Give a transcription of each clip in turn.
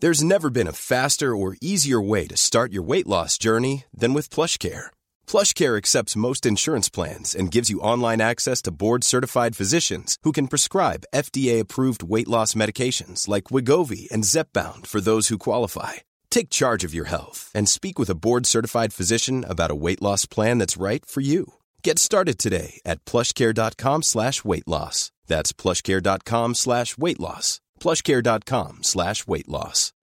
There's never been a faster or easier way to start your weight loss journey than with PlushCare. PlushCare accepts most insurance plans and gives you online access to board-certified physicians who can prescribe FDA-approved weight loss medications like Wegovy and Zepbound for those who qualify. Take charge of your health and speak with a board-certified physician about a weight loss plan that's right for you. Get started today at plushcare.com/weight loss. That's plushcare.com/weight loss. plushcare.com/weight loss.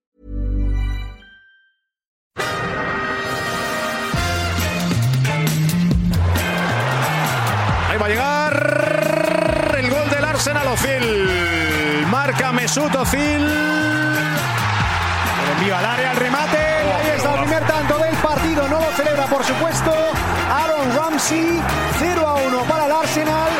Ahí va a llegar el gol del Arsenal. Ozil marca Mesut Ozil, envía al área, al remate, y ahí está el primer tanto del partido. No lo celebra, por supuesto, Aaron Ramsey. 0-1 para el Arsenal.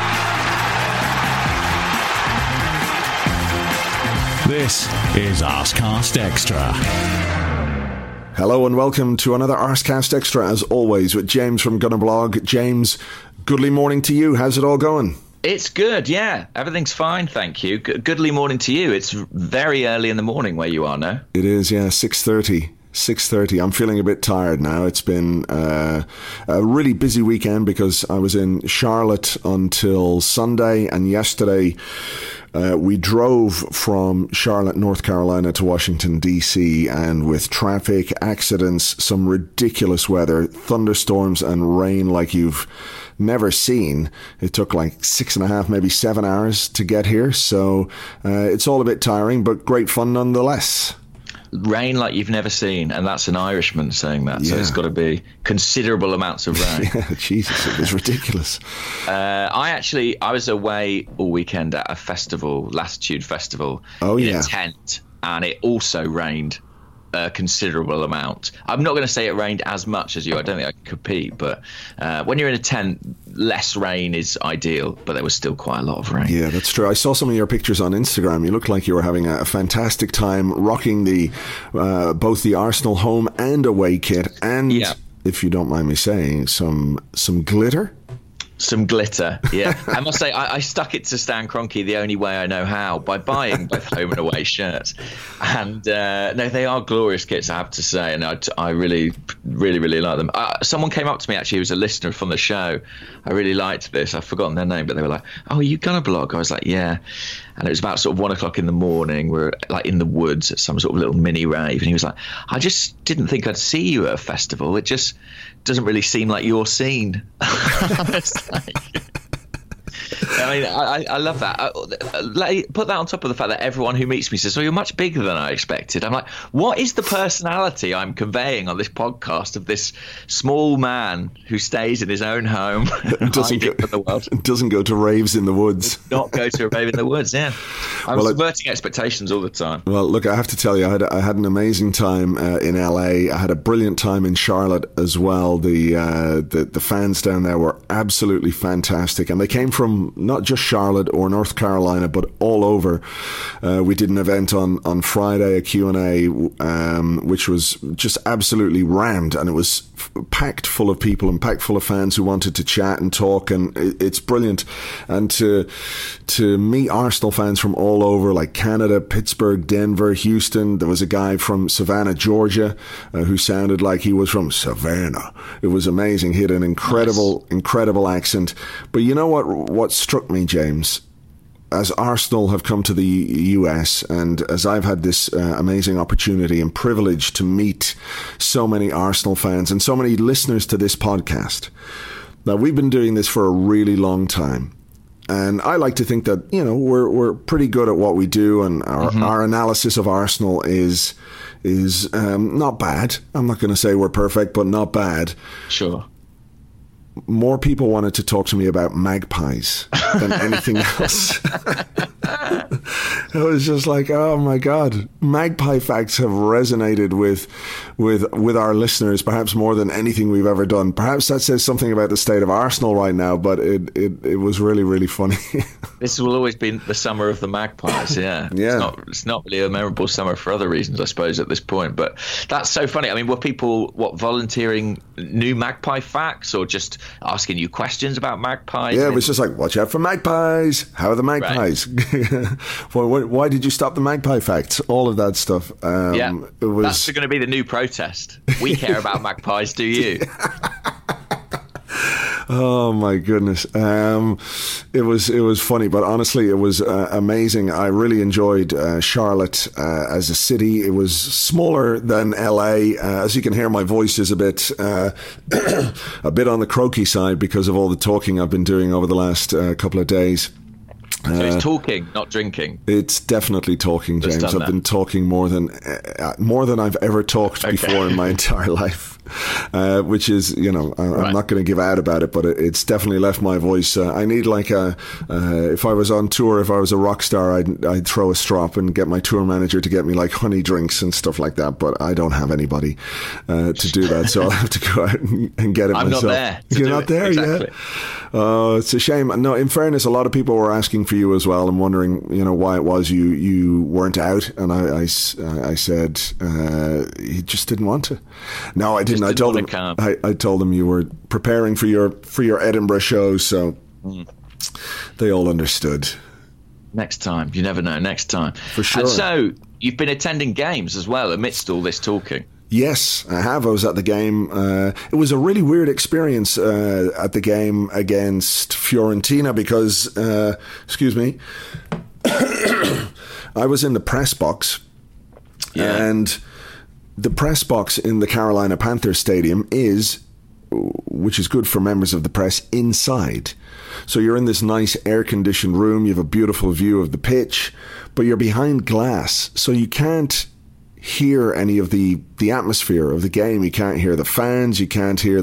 This is Arscast Extra. Hello and welcome to another Arscast Extra, as always, with James from Gunnerblog. James, goodly morning to you. How's it all going? It's good, yeah. Everything's fine, thank you. Goodly morning to you. It's very early in the morning where you are now. It is, yeah, 6:30. 6:30. I'm feeling a bit tired now. It's been a really busy weekend because I was in Charlotte until Sunday, and yesterday we drove from Charlotte, North Carolina to Washington, D.C., and with traffic, accidents, some ridiculous weather, thunderstorms and rain like you've never seen. It took like 6.5, maybe 7 hours to get here. So it's all a bit tiring, but great fun nonetheless. Rain like you've never seen, and that's an Irishman saying that, so it's got to be considerable amounts of rain. Yeah, Jesus, it was ridiculous. I was away all weekend at a festival, Latitude Festival, in a tent, and it also rained a considerable amount. I'm not going to say it rained as much as you. I don't think I can compete, but when you're in a tent, less rain is ideal, but there was still quite a lot of rain. Yeah, that's true. I saw some of your pictures on Instagram. You looked like you were having a fantastic time rocking the both the Arsenal home and away kit, and if you don't mind me saying, some glitter. Some glitter, yeah. I must say, I stuck it to Stan Kroenke the only way I know how, by buying both home and away shirts. And no, they are glorious kits, I have to say, and I really, really, really like them. Someone came up to me, actually, who was a listener from the show. I really liked this. I've forgotten their name, but they were like, "Oh, are you Gunnerblog?" I was like, "Yeah." And it was about sort of 1 o'clock in the morning. We're like in the woods at some sort of little mini rave. And he was like, "I just didn't think I'd see you at a festival. It just doesn't really seem like your scene." I mean, I love that. Put that on top of the fact that everyone who meets me says, "Oh, you're much bigger than I expected." I'm like, what is the personality I'm conveying on this podcast of this small man who stays in his own home and doesn't go for the world? Doesn't go to raves in the woods. Not go to a rave in the woods, yeah. I'm subverting expectations all the time. Well, look, I have to tell you, I had an amazing time in LA. I had a brilliant time in Charlotte as well. The fans down there were absolutely fantastic, and they came from not just Charlotte or North Carolina, but all over. We did an event on Friday, a Q&A, which was just absolutely rammed, and it was packed full of people and packed full of fans who wanted to chat and talk, and it's brilliant. And to meet Arsenal fans from all over, like Canada, Pittsburgh, Denver, Houston. There was a guy from Savannah, Georgia, who sounded like he was from Savannah. It was amazing. He had an incredible accent. But you know what struck me, James? As Arsenal have come to the US, and as I've had this amazing opportunity and privilege to meet so many Arsenal fans and so many listeners to this podcast, now we've been doing this for a really long time. And I like to think that, you know, we're pretty good at what we do, and our analysis of Arsenal is not bad. I'm not going to say we're perfect, but not bad. Sure. More people wanted to talk to me about magpies than anything else. It was just like, oh my God, magpie facts have resonated with our listeners, perhaps more than anything we've ever done. Perhaps that says something about the state of Arsenal right now, but it was really, really funny. This will always be the summer of the magpies, yeah. It's not really a memorable summer for other reasons, I suppose, at this point, but that's so funny. I mean, were people, volunteering new magpie facts, or just asking you questions about magpies? Yeah, it was just like, watch out for magpies. How are the magpies? Right. Why did you stop the Magpie Facts? All of that stuff. That's going to be the new protest. We care about magpies, do you? Oh my goodness. It was funny, but honestly, it was amazing. I really enjoyed Charlotte as a city. It was smaller than LA. As you can hear, my voice is a bit on the croaky side because of all the talking I've been doing over the last couple of days. So it's talking, not drinking. It's definitely talking, James. I've been talking more than I've ever talked before in my entire life. Which is, I'm not going to give out about it, but it's definitely left my voice. I need if I was on tour, if I was a rock star, I'd throw a strop and get my tour manager to get me like honey drinks and stuff like that. But I don't have anybody to do that, so I'll have to go out and get it myself. I'm not there. You're not there yet? Oh, it's a shame. No, in fairness, a lot of people were asking for you as well and wondering, why it was you weren't out. And I said he just didn't want to. No, I didn't. I told them you were preparing for your Edinburgh show, so they all understood. Next time, you never know. Next time, for sure. And so you've been attending games as well amidst all this talking. Yes, I have. I was at the game. It was a really weird experience at the game against Fiorentina because, excuse me, I was in the press box, and the press box in the Carolina Panthers Stadium which is good for members of the press, inside. So you're in this nice air-conditioned room, you have a beautiful view of the pitch, but you're behind glass, so you can't hear any of the atmosphere of the game. You can't hear the fans, you can't hear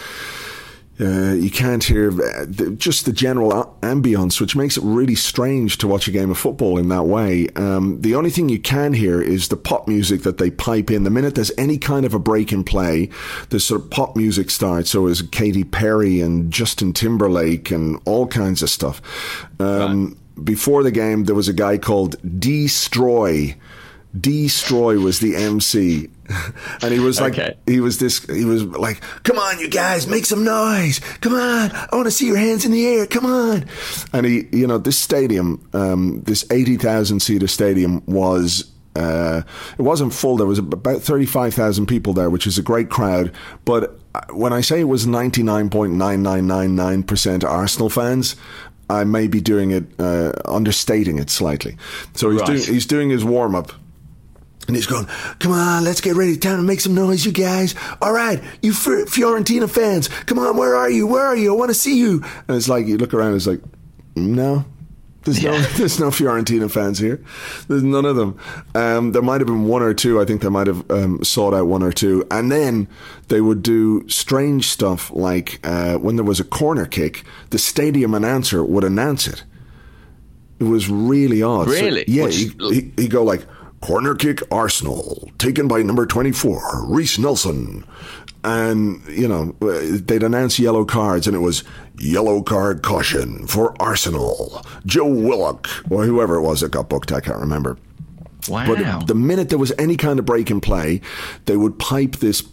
just the general ambience, which makes it really strange to watch a game of football in that way. The only thing you can hear is the pop music that they pipe in. The minute there's any kind of a break in play, the sort of pop music starts. So is Katy Perry and Justin Timberlake and all kinds of stuff. Before the game, there was a guy called Destroy. Destroy was the MC. And he was like, he was like, come on, you guys, make some noise. Come on. I want to see your hands in the air. Come on. And this stadium, this 80,000 seater stadium was, it wasn't full. There was about 35,000 people there, which is a great crowd. But when I say it was 99.9999% Arsenal fans, I may be doing it, understating it slightly. So he's doing his warm up. And he's going, come on, let's get ready. Time to make some noise, you guys. All right, you Fiorentina fans, come on, where are you? Where are you? I want to see you. And it's like, you look around, it's like, no, there's no Fiorentina fans here. There's none of them. There might have been one or two. I think they might have sought out one or two. And then they would do strange stuff like when there was a corner kick, the stadium announcer would announce it. It was really odd. Really? So, yeah, he'd go like, corner kick Arsenal, taken by number 24, Reece Nelson. And, they'd announce yellow cards, and it was yellow card caution for Arsenal. Joe Willock, or whoever it was that got booked, I can't remember. Wow. But the minute there was any kind of break in play, they would pipe this,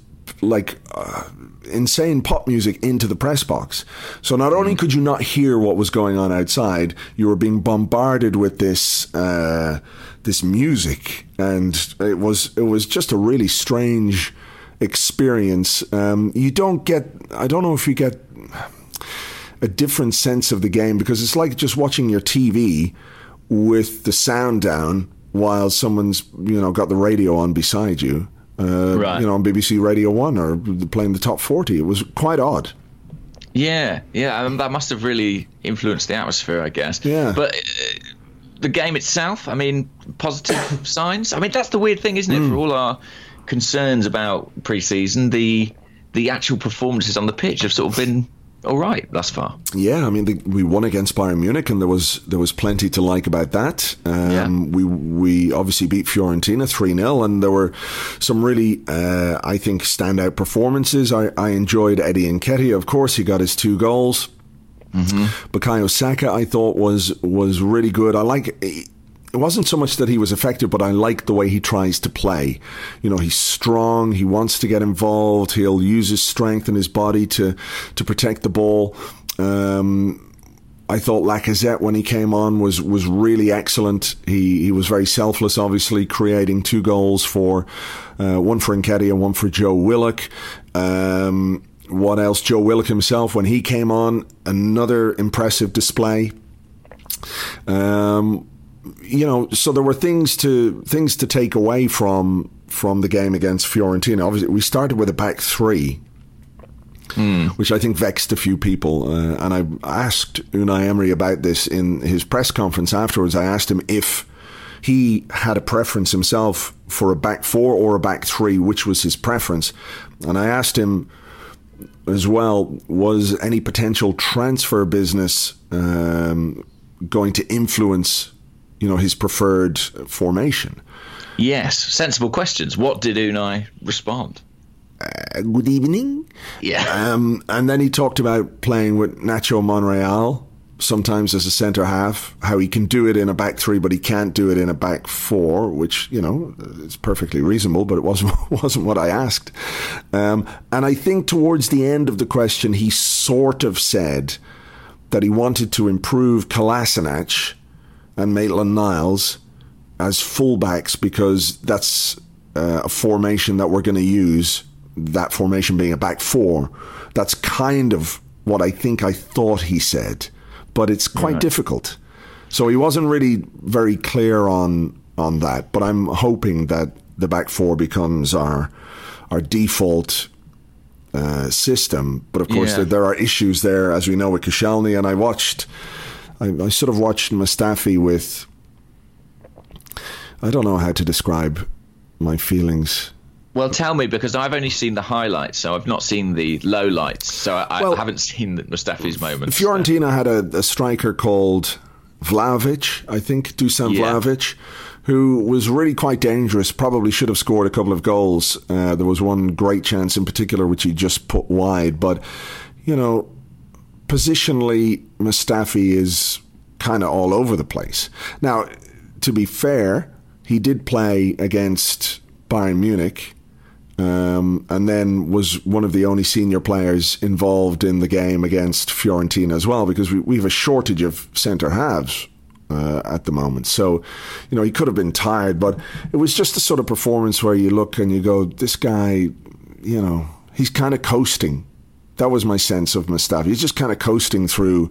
insane pop music into the press box. So not only could you not hear what was going on outside, you were being bombarded with this music, and it was just a really strange experience. I don't know if you get a different sense of the game, because it's like just watching your TV with the sound down while someone's got the radio on beside you. On BBC Radio 1 or playing the top 40. It was quite odd. Yeah, that must have really influenced the atmosphere, I guess. Yeah. But the game itself, I mean, positive signs? I mean, that's the weird thing, isn't it? For all our concerns about pre-season, the actual performances on the pitch have sort of been all right thus far. Yeah, I mean, we won against Bayern Munich, and there was plenty to like about that. We obviously beat Fiorentina 3-0, and there were some really, I think, standout performances. I enjoyed Eddie Nketiah, of course. He got his 2 goals. Bukayo Saka, I thought, was really good. It wasn't so much that he was effective, but I liked the way he tries to play. He's strong. He wants to get involved. He'll use his strength and his body to protect the ball. I thought Lacazette, when he came on, was really excellent. He was very selfless, obviously, creating 2 goals for one for Nketiah, one for Joe Willock. What else? Joe Willock himself, when he came on, another impressive display. So there were things to take away from the game against Fiorentina. Obviously, we started with a back 3. Which I think vexed a few people. And I asked Unai Emery about this in his press conference afterwards. I asked him if he had a preference himself for a back 4 or a back 3, which was his preference. And I asked him as well, was any potential transfer business going to influence, his preferred formation? Yes, sensible questions. What did Unai respond? Good evening. Yeah. And then he talked about playing with Nacho Monreal, sometimes as a centre half, how he can do it in a back 3, but he can't do it in a back 4, which, is perfectly reasonable, but it wasn't what I asked. And I think towards the end of the question, he sort of said that he wanted to improve Kolasinac and Maitland-Niles as fullbacks because that's a formation that we're going to use. That formation being a back 4, that's kind of what I thought he said, but it's quite difficult. So he wasn't really very clear on that, but I'm hoping that the back 4 becomes our default system. But of course, there are issues there, as we know, with Koscielny, and I sort of watched Mustafi with, I don't know how to describe my feelings. Well, tell me, because I've only seen the highlights, so I've not seen the lowlights, so I haven't seen Mustafi's moments. Fiorentina had a striker called Vlahovic, I think, Dusan Vlahovic, who was really quite dangerous, probably should have scored a couple of goals. There was one great chance in particular which he just put wide, but, positionally, Mustafi is kind of all over the place. Now, to be fair, he did play against Bayern Munich, and then was one of the only senior players involved in the game against Fiorentina as well, because we have a shortage of centre halves at the moment. So, he could have been tired, but it was just the sort of performance where you look and you go, this guy, he's kind of coasting. That was my sense of Mustafi. He's just kind of coasting through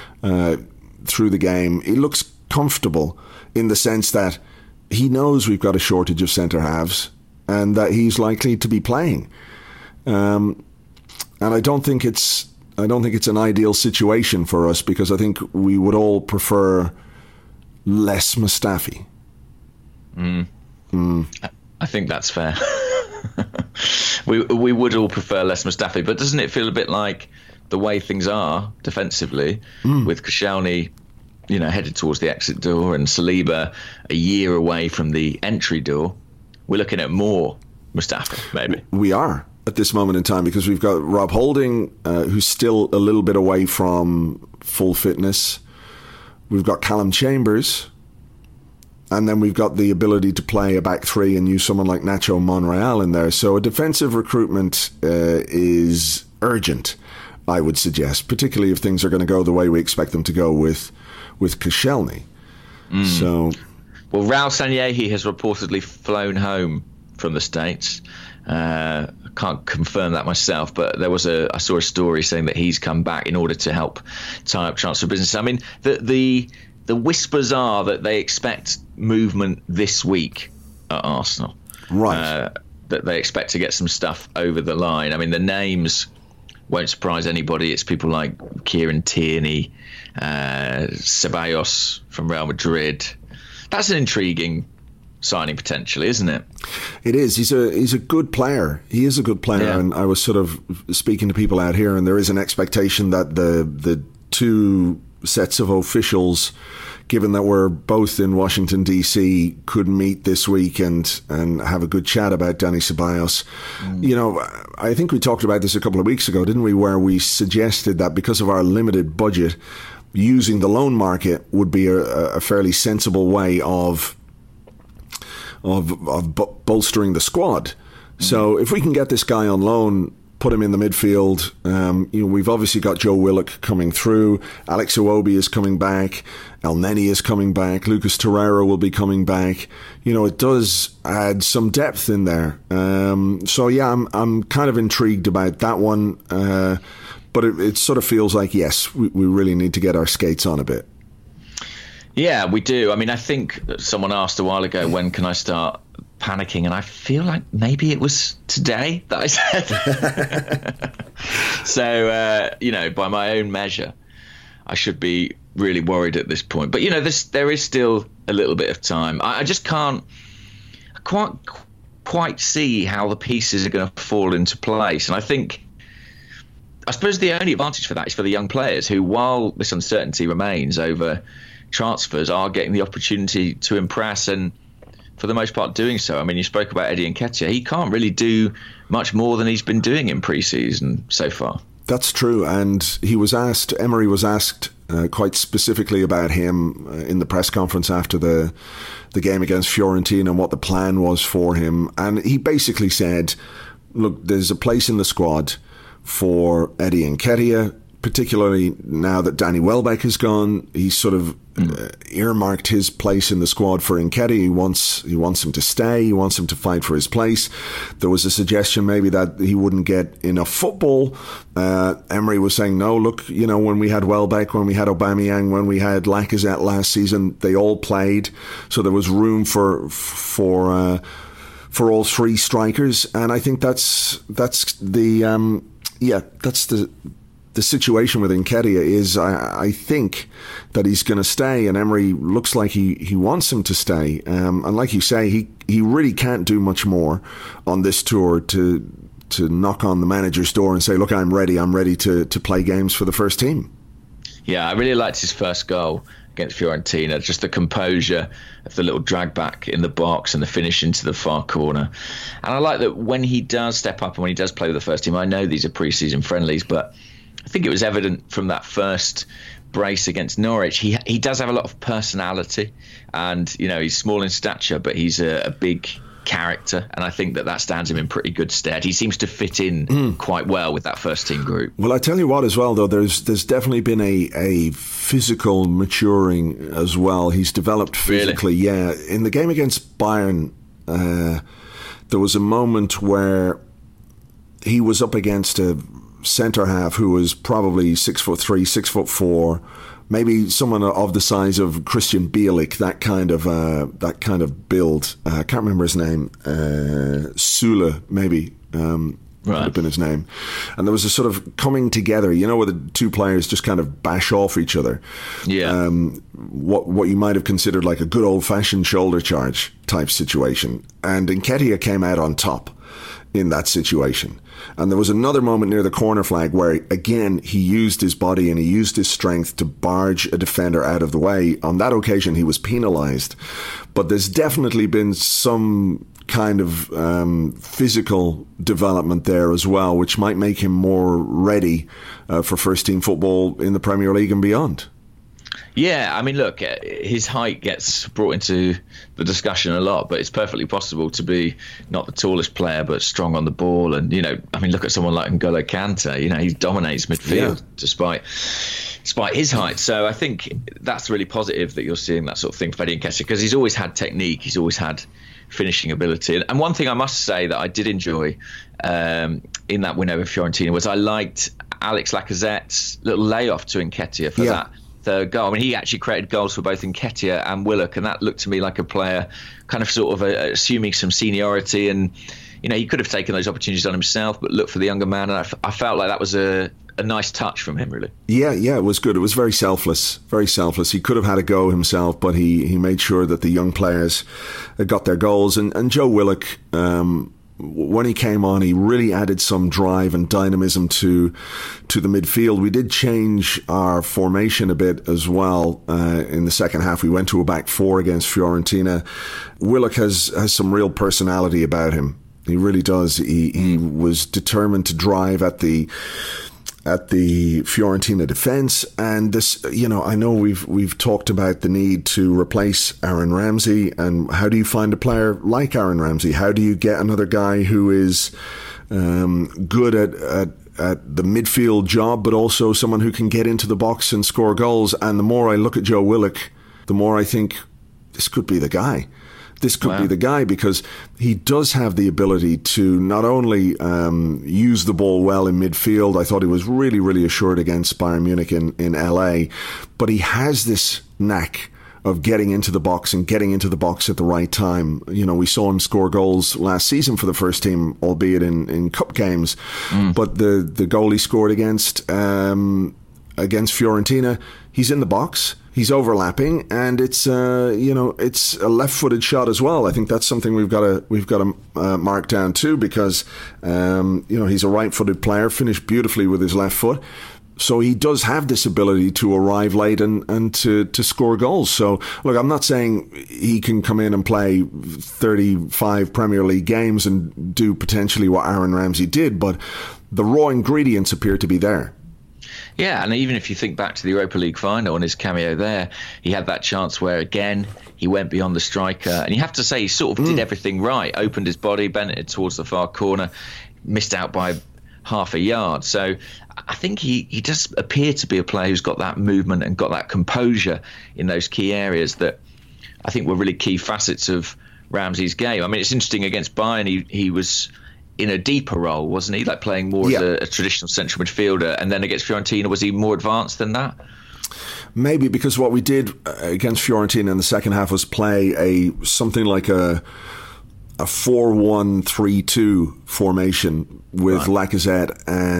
the game. He looks comfortable in the sense that he knows we've got a shortage of centre halves and that he's likely to be playing. And I don't think it's an ideal situation for us, because I think we would all prefer less Mustafi. I think that's fair. we would all prefer less Mustafi, but doesn't it feel a bit like the way things are defensively with Koscielny, headed towards the exit door, and Saliba a year away from the entry door? We're looking at more Mustafi, maybe. We are at this moment in time, because we've got Rob Holding, who's still a little bit away from full fitness. We've got Callum Chambers, and then we've got the ability to play a back 3 and use someone like Nacho Monreal in there. So a defensive recruitment is urgent, I would suggest, particularly if things are going to go the way we expect them to go with Koscielny. So, well, Raul Sanllehi has reportedly flown home from the States. I can't confirm that myself, but I saw a story saying that he's come back in order to help tie up transfer business. I mean, the whispers are that they expect movement this week at Arsenal. Right. That they expect to get some stuff over the line. I mean, the names won't surprise anybody. It's people like Kieran Tierney, Ceballos from Real Madrid. That's an intriguing signing potentially, isn't it? It is. He's a good player. He is a good player, and I was sort of speaking to people out here, and there is an expectation that the two sets of officials, given that we're both in Washington DC, could meet this week and have a good chat about Dani Ceballos. I think we talked about this a couple of weeks ago, didn't we, where we suggested that because of our limited budget, using the loan market would be a fairly sensible way of bolstering the squad. So if we can get this guy on loan, put him in the midfield. We've obviously got Joe Willock coming through. Alex Iwobi is coming back. El Neni is coming back. Lucas Torreira will be coming back. It does add some depth in there. So yeah, I'm kind of intrigued about that one. But it sort of feels like, yes, we really need to get our skates on a bit. Yeah, we do. I mean, I think someone asked a while ago, when can I start panicking? And I feel like maybe it was today that I said. So, by my own measure, I should be really worried at this point. But, there is still a little bit of time. I just can't quite see how the pieces are going to fall into place. And I suppose the only advantage for that is for the young players who, while this uncertainty remains over transfers, are getting the opportunity to impress, and for the most part doing so. I mean, you spoke about Eddie Nketiah. He can't really do much more than he's been doing in pre-season so far. That's true, and Emery was asked quite specifically about him in the press conference after the game against Fiorentina and what the plan was for him, and he basically said, look, there's a place in the squad for Eddie Nketiah, particularly now that Danny Welbeck is gone. He's sort of earmarked his place in the squad for Nketiah. He wants him to stay. He wants him to fight for his place. There was a suggestion maybe that he wouldn't get enough football. Emery was saying, no, look, when we had Welbeck, when we had Aubameyang, when we had Lacazette last season, they all played. So there was room for all three strikers. And I think that's the situation with Nketiah is I think that he's going to stay, and Emery looks like he wants him to stay. And like you say, he really can't do much more on this tour to knock on the manager's door and say, look, I'm ready to play games for the first team. Yeah, I really liked his first goal against Fiorentina, just the composure of the little drag back in the box and the finish into the far corner. And I like that when he does step up and when he does play with the first team. I know these are pre-season friendlies, but I think it was evident from that first brace against Norwich. He does have a lot of personality, and he's small in stature, but he's a big character, and I think that stands him in pretty good stead. He seems to fit in quite well with that first team group. Well, I tell you what as well, though, there's definitely been a physical maturing as well. He's developed physically. Really? Yeah, in the game against Bayern, there was a moment where he was up against a centre half who was probably 6'3", 6'4", maybe someone of the size of Christian Bielik, that kind of build. I can't remember his name. Sula, maybe. Would have been his name. And there was a sort of coming together, where the two players just kind of bash off each other. Yeah. What you might have considered like a good old-fashioned shoulder charge type situation. And Nketiah came out on top in that situation. And there was another moment near the corner flag where, again, he used his body and he used his strength to barge a defender out of the way. On that occasion, he was penalised. But there's definitely been some kind of physical development there as well, which might make him more ready for first-team football in the Premier League and beyond. Yeah, I mean, look, his height gets brought into the discussion a lot, but it's perfectly possible to be not the tallest player, but strong on the ball. And, look at someone like N'Golo Kante. He dominates midfield despite his height. So I think that's really positive that you're seeing that sort of thing for Eddie Nketiah, because he's always had technique, he's always had finishing ability. And one thing I must say that I did enjoy in that win over Fiorentina was I liked Alex Lacazette's little layoff to Nketiah for that third goal. I mean, he actually created goals for both Nketiah and Willock, and that looked to me like a player kind of sort of assuming some seniority, and he could have taken those opportunities on himself, but looked for the younger man, and I felt like that was a nice touch from him, really. Yeah, it was good. It was very selfless. He could have had a go himself, but he made sure that the young players got their goals. And Joe Willock, when he came on, he really added some drive and dynamism to the midfield. We did change our formation a bit as well in the second half. We went to a back four against Fiorentina. Willock has some real personality about him. He really does. He was determined to drive at the Fiorentina defence, and this, I know we've talked about the need to replace Aaron Ramsey, and how do you find a player like Aaron Ramsey? How do you get another guy who is good at the midfield job, but also someone who can get into the box and score goals. And the more I look at Joe Willock, the more I think this could be the guy. This could be the guy, because he does have the ability to not only use the ball well in midfield. I thought he was really, really assured against Bayern Munich in LA, but he has this knack of getting into the box and getting into the box at the right time. You know, we saw him score goals last season for the first team, albeit in cup games. But the goal he scored against Fiorentina, he's in the box, he's overlapping, and it's it's a left-footed shot as well. I think that's something we've got to mark down too, because he's a right-footed player, finished beautifully with his left foot. So he does have this ability to arrive late and to score goals. So, look, I'm not saying he can come in and play 35 Premier League games and do potentially what Aaron Ramsey did, but the raw ingredients appear to be there. Yeah, and even if you think back to the Europa League final and his cameo there, he had that chance where, again, he went beyond the striker. And you have to say he sort of did everything right. Opened his body, bent it towards the far corner, missed out by half a yard. So I think he does appear to be a player who's got that movement and got that composure in those key areas that I think were really key facets of Ramsey's game. I mean, it's interesting, against Bayern, he was in a deeper role, wasn't he? Like playing more as a traditional central midfielder. And then against Fiorentina, was he more advanced than that? Maybe, because what we did against Fiorentina in the second half was play something like a 4-1-3-2 formation with Lacazette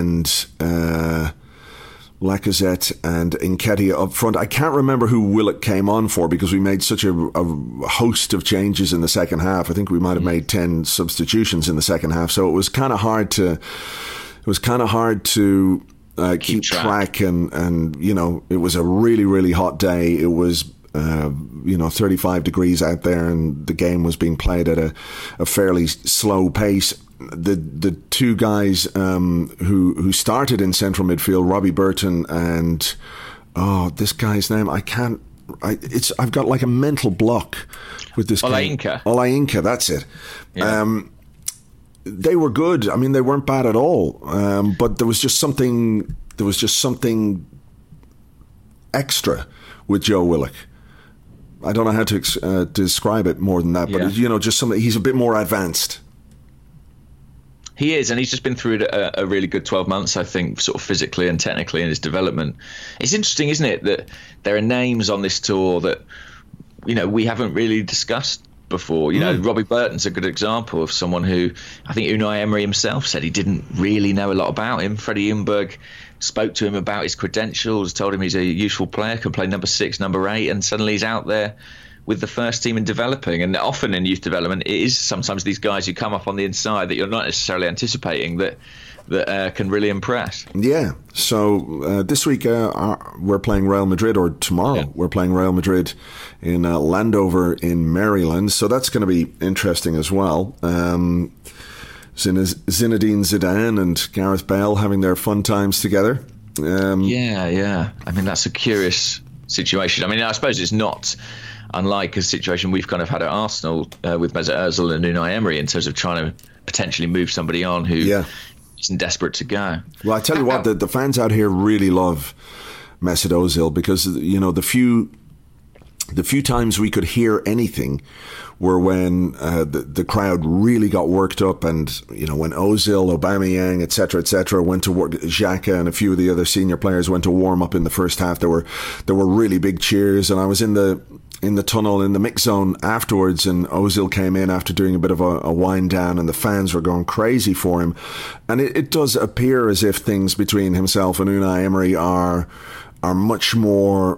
and Nketiah up front. I can't remember who Willock came on for, because we made such a host of changes in the second half. I think we might have made 10 substitutions in the second half, so it was kind of hard to keep track. And it was a really, really hot day. It was 35 degrees out there, and the game was being played at a fairly slow pace. The two guys who started in central midfield, Robbie Burton and this guy's name, I've got like a mental block with this guy. Olayinka, that's it. Yeah. They were good. I mean, they weren't bad at all. But there was just something extra with Joe Willock. I don't know how to describe it more than that, but just something. He's a bit more advanced. He is, and he's just been through a really good 12 months, I think, sort of physically and technically in his development. It's interesting, isn't it, that there are names on this tour that, we haven't really discussed before. Robbie Burton's a good example of someone who I think Unai Emery himself said he didn't really know a lot about him. Freddie Ljungberg spoke to him about his credentials, told him he's a useful player, can play number 6, number 8, and suddenly he's out there with the first team and developing. And often in youth development, it is sometimes these guys who come up on the inside that you're not necessarily anticipating that can really impress. Yeah. So this week we're playing Real Madrid, or tomorrow we're playing Real Madrid in Landover in Maryland. So that's going to be interesting as well. Zinedine Zidane and Gareth Bale having their fun times together. Yeah. I mean, that's a curious situation. I mean, I suppose it's not unlike a situation we've kind of had at Arsenal with Mesut Ozil and Unai Emery, in terms of trying to potentially move somebody on who isn't desperate to go. Well, I tell you what, the fans out here really love Mesut Ozil, because the few times we could hear anything were when the crowd really got worked up, and when Ozil, Aubameyang, etc., went to work. Xhaka and a few of the other senior players went to warm up in the first half. There were really big cheers, and I was in the tunnel in the mix zone afterwards, and Ozil came in after doing a bit of a wind down, and the fans were going crazy for him. And it does appear as if things between himself and Unai Emery are much more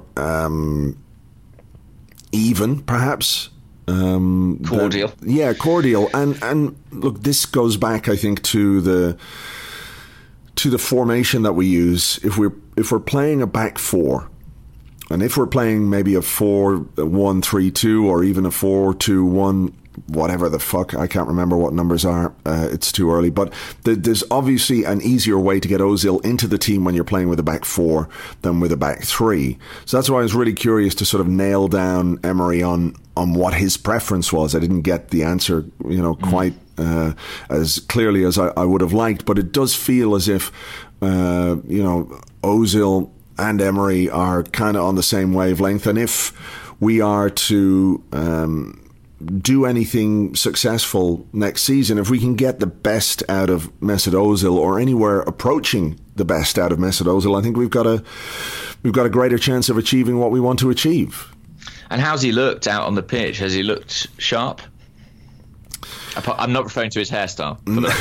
even, perhaps. Cordial. Cordial. And look, this goes back, I think, to the formation that we use. If we're playing a back four, and if we're playing maybe a 4-1-3-2, or even a 4-2-1, whatever the fuck, I can't remember what numbers are, it's too early, but there's obviously an easier way to get Ozil into the team when you're playing with a back four than with a back three. So that's why I was really curious to sort of nail down Emery on what his preference was. I didn't get the answer, as clearly as I would have liked, but it does feel as if Ozil and Emery are kind of on the same wavelength, and if we are to do anything successful next season, if we can get the best out of Mesut Ozil, or anywhere approaching the best out of Mesut Ozil, I think we've got a greater chance of achieving what we want to achieve. And how's he looked out on the pitch? Has he looked sharp? I'm not referring to his hairstyle.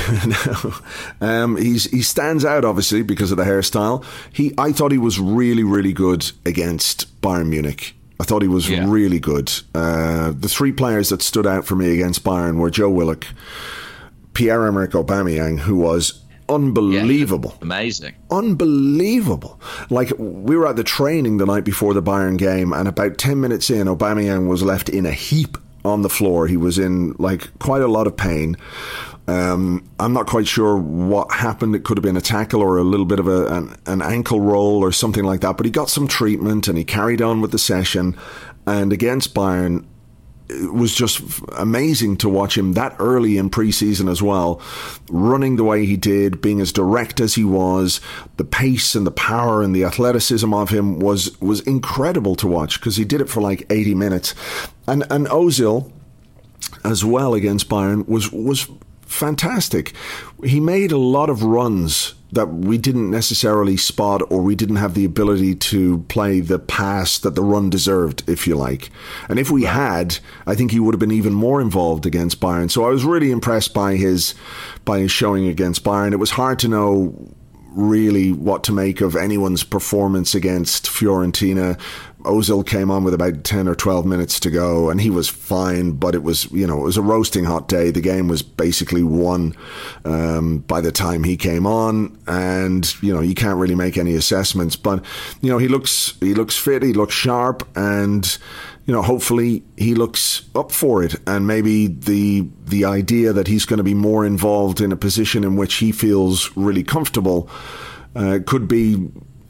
No. He stands out, obviously, because of the hairstyle. I thought he was really, really good against Bayern Munich. I thought he was really good. The three players that stood out for me against Bayern were Joe Willock, Pierre-Emerick Aubameyang, who was unbelievable. Amazing. Unbelievable. Like, we were at the training the night before the Bayern game, and about 10 minutes in, Aubameyang was left in a heap on the floor. He was in quite a lot of pain. I'm not quite sure what happened. It could have been a tackle or a little bit of an ankle roll or something like that, but he got some treatment and he carried on with the session. And against Bayern, it was just amazing to watch him that early in pre-season as well, running the way he did, being as direct as he was. The pace and the power and the athleticism of him was incredible to watch, because he did it for 80 minutes. And Ozil as well against Bayern was fantastic. He made a lot of runs that we didn't necessarily spot, or we didn't have the ability to play the pass that the run deserved, if you like. And if we had, I think he would have been even more involved against Bayern. So I was really impressed by his showing against Bayern. It was hard to know really what to make of anyone's performance against Fiorentina. Ozil came on with about 10 or 12 minutes to go, and he was fine, but it was a roasting hot day. The game was basically won by the time he came on, and you can't really make any assessments. But he looks fit, he looks sharp, and hopefully he looks up for it. And maybe the idea that he's going to be more involved in a position in which he feels really comfortable could be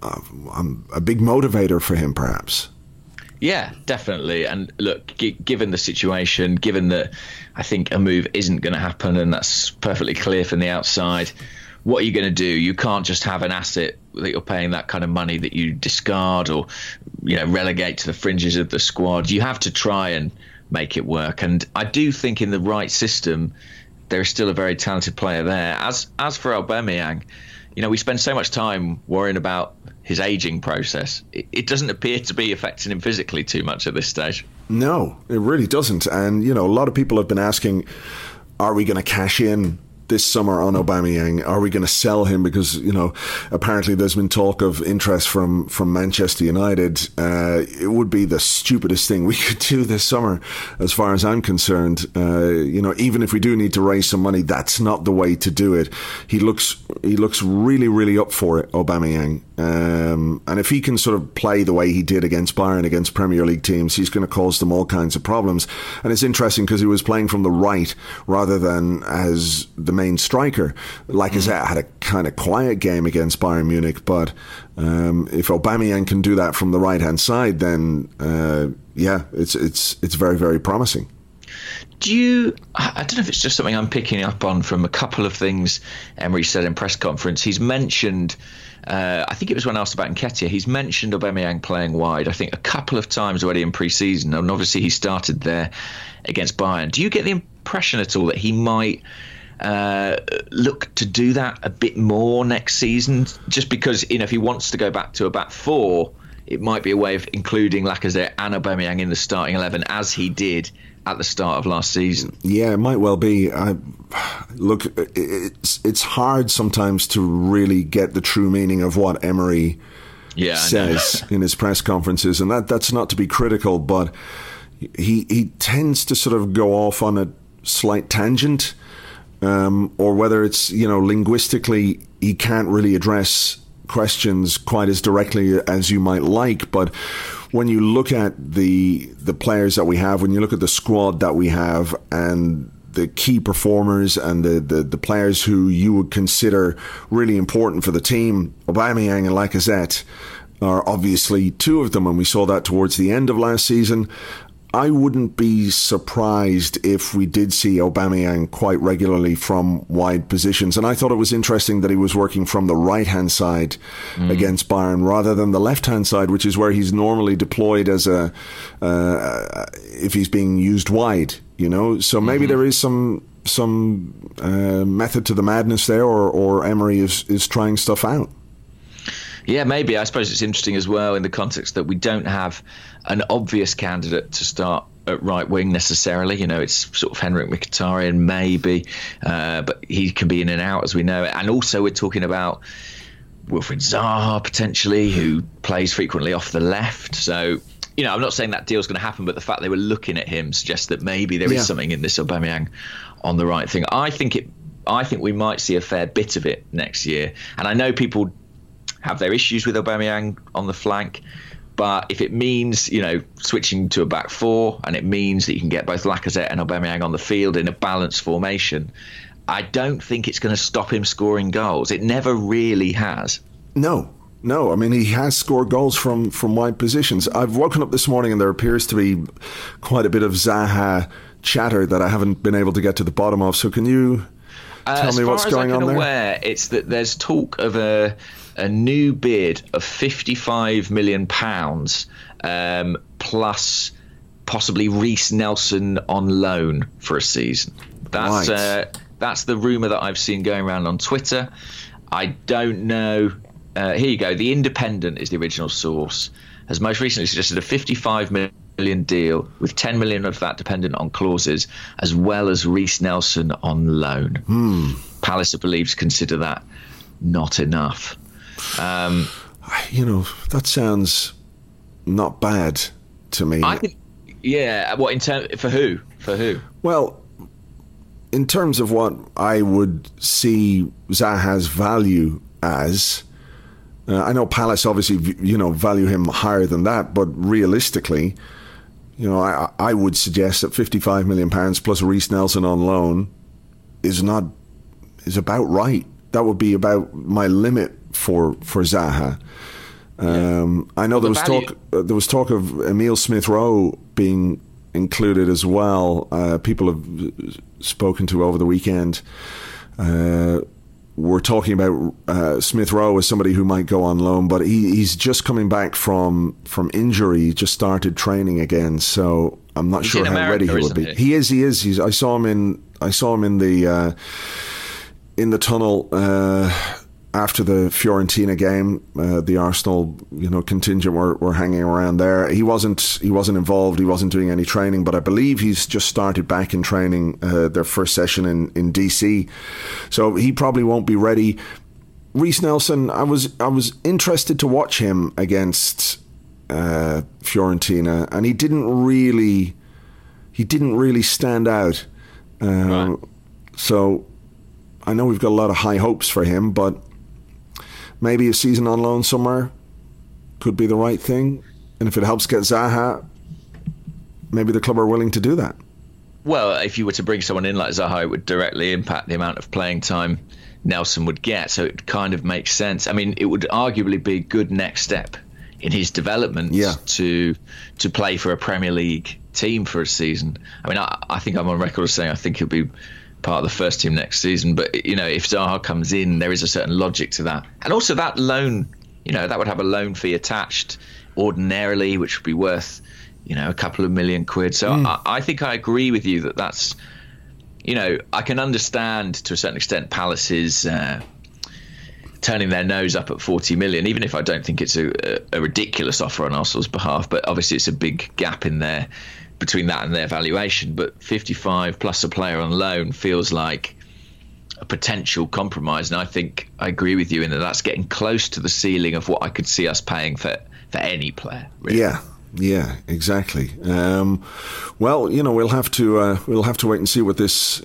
a big motivator for him, perhaps. Yeah, definitely. And look, given the situation, given that I think a move isn't going to happen, and that's perfectly clear from the outside, what are you going to do? You can't just have an asset that you're paying that kind of money that you discard or relegate to the fringes of the squad. You have to try and make it work. And I do think in the right system, there is still a very talented player there. As for Aubameyang, we spend so much time worrying about his aging process. It doesn't appear to be affecting him physically too much at this stage. No, it really doesn't. And, a lot of people have been asking, are we going to cash in this summer on Aubameyang? Are we going to sell him? Because, apparently there's been talk of interest from Manchester United. It would be the stupidest thing we could do this summer, as far as I'm concerned. Even if we do need to raise some money, that's not the way to do it. He looks really, really up for it, Aubameyang. And if he can sort of play the way he did against Bayern, against Premier League teams, he's going to cause them all kinds of problems. And it's interesting because he was playing from the right rather than as the main striker. Lacazette had a kind of quiet game against Bayern Munich, but if Aubameyang can do that from the right hand side, then it's very, very promising. I don't know if it's just something I'm picking up on from a couple of things Emery said in press conference. He's mentioned, I think it was when asked about Nketiah, he's mentioned Aubameyang playing wide, I think a couple of times already in pre-season, and obviously he started there against Bayern. Do you get the impression at all that he might look to do that a bit more next season? Just because, if he wants to go back to a back four, it might be a way of including Lacazette and Aubameyang in the starting 11, as he did at the start of last season. Yeah, it might well be. Look, it's hard sometimes to really get the true meaning of what Emery says in his press conferences, and that's not to be critical, but he tends to sort of go off on a slight tangent, or whether it's linguistically he can't really address questions quite as directly as you might like. But when you look at the players that we have, when you look at the squad that we have, and the key performers and the players who you would consider really important for the team, Aubameyang and Lacazette are obviously two of them, and we saw that towards the end of last season. I wouldn't be surprised if we did see Aubameyang quite regularly from wide positions. And I thought it was interesting that he was working from the right-hand side against Bayern rather than the left-hand side, which is where he's normally deployed as if he's being used wide, you know. So maybe there is some method to the madness there, or Emery is trying stuff out. Yeah, maybe. I suppose it's interesting as well in the context that we don't have an obvious candidate to start at right wing necessarily. You know, it's sort of Henrik Mkhitaryan maybe, but he can be in and out as we know. And also we're talking about Wilfried Zaha potentially, who plays frequently off the left. So, you know, I'm not saying that deal's going to happen, but the fact they were looking at him suggests that maybe there is something in this Aubameyang on the right thing. I think we might see a fair bit of it next year. And I know people have their issues with Aubameyang on the flank, but if it means, you know, switching to a back four, and it means that you can get both Lacazette and Aubameyang on the field in a balanced formation, I don't think it's going to stop him scoring goals. It never really has. No. I mean, he has scored goals from wide positions. I've woken up this morning and there appears to be quite a bit of Zaha chatter that I haven't been able to get to the bottom of. So can you tell me what's going on there? As far as I can aware, it's that there's talk of a new bid of £55 million plus possibly Reece Nelson on loan for a season. That's the rumour that I've seen going around on Twitter. I don't know. Here you go. The Independent is the original source. Has most recently suggested a £55 million deal with £10 million of that dependent on clauses, as well as Reece Nelson on loan. Palace, I believe, consider that not enough. You know, that sounds not bad to me. I think, yeah. What for who? For who? Well, in terms of what I would see Zaha's value as, I know Palace obviously, you know, value him higher than that, but realistically, you know, I would suggest that £55 million plus Reece Nelson on loan is about right. That would be about my limit for Zaha. I know there was talk of Emile Smith-Rowe being included as well. People have spoken to over the weekend were talking about Smith-Rowe as somebody who might go on loan, but he's just coming back from injury. He just started training again, so I'm not sure how ready he would be. He is. I saw him in the tunnel after the Fiorentina game. The Arsenal, you know, contingent were hanging around there. He wasn't involved. He wasn't doing any training, but I believe he's just started back in training. Their first session in DC, so he probably won't be ready. Reece Nelson, I was interested to watch him against Fiorentina, and he didn't really stand out. Right. So I know we've got a lot of high hopes for him, but maybe a season on loan somewhere could be the right thing. And if it helps get Zaha, maybe the club are willing to do that. Well, if you were to bring someone in like Zaha, it would directly impact the amount of playing time Nelson would get. So it kind of makes sense. I mean, it would arguably be a good next step in his development to play for a Premier League team for a season. I mean, I think I'm on record as saying I think he'll be part of the first team next season, but you know, if Zaha comes in, there is a certain logic to that, and also that loan, you know, that would have a loan fee attached ordinarily, which would be worth, you know, a couple of £1 million. So I think I agree with you that's, you know, I can understand to a certain extent Palace's turning their nose up at 40 million, even if I don't think it's a ridiculous offer on Arsenal's behalf, but obviously it's a big gap in there between that and their valuation. But 55 plus a player on loan feels like a potential compromise, and I think I agree with you in that that's getting close to the ceiling of what I could see us paying for any player, really. Yeah, exactly. Well, you know, we'll have to wait and see what this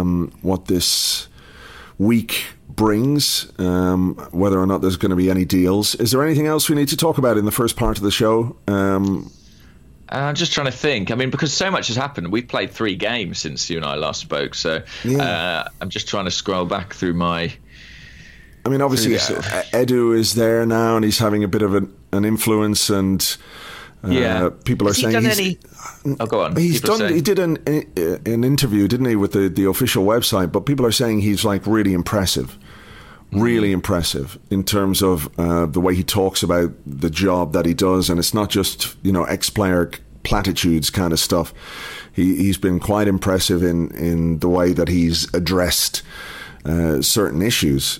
week brings, whether or not there's going to be any deals. Is there anything else we need to talk about in the first part of the show? I'm just trying to think. I mean, because so much has happened. We've played 3 games since you and I last spoke. So I'm just trying to scroll back through my... I mean, obviously, Edu is there now and he's having a bit of an influence. And People are saying go on. He did an interview, didn't he, with the official website? But people are saying he's like really impressive. Really impressive in terms of the way he talks about the job that he does, and it's not just ex-player platitudes kind of stuff. He's been quite impressive in the way that he's addressed certain issues.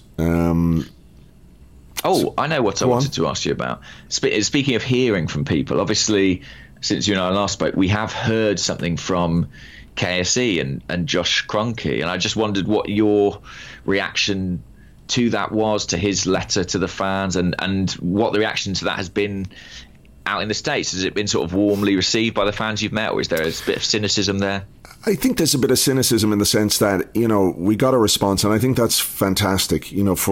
I know what I wanted to ask you about. Speaking of hearing from people, obviously, since you and I last spoke, we have heard something from KSE and Josh Kroenke, and I just wondered what your reaction to that was, to his letter to the fans, and what the reaction to that has been out in the States. Has it been sort of warmly received by the fans you've met, or is there a bit of cynicism there? I think there's a bit of cynicism in the sense that, we got a response, and I think that's fantastic,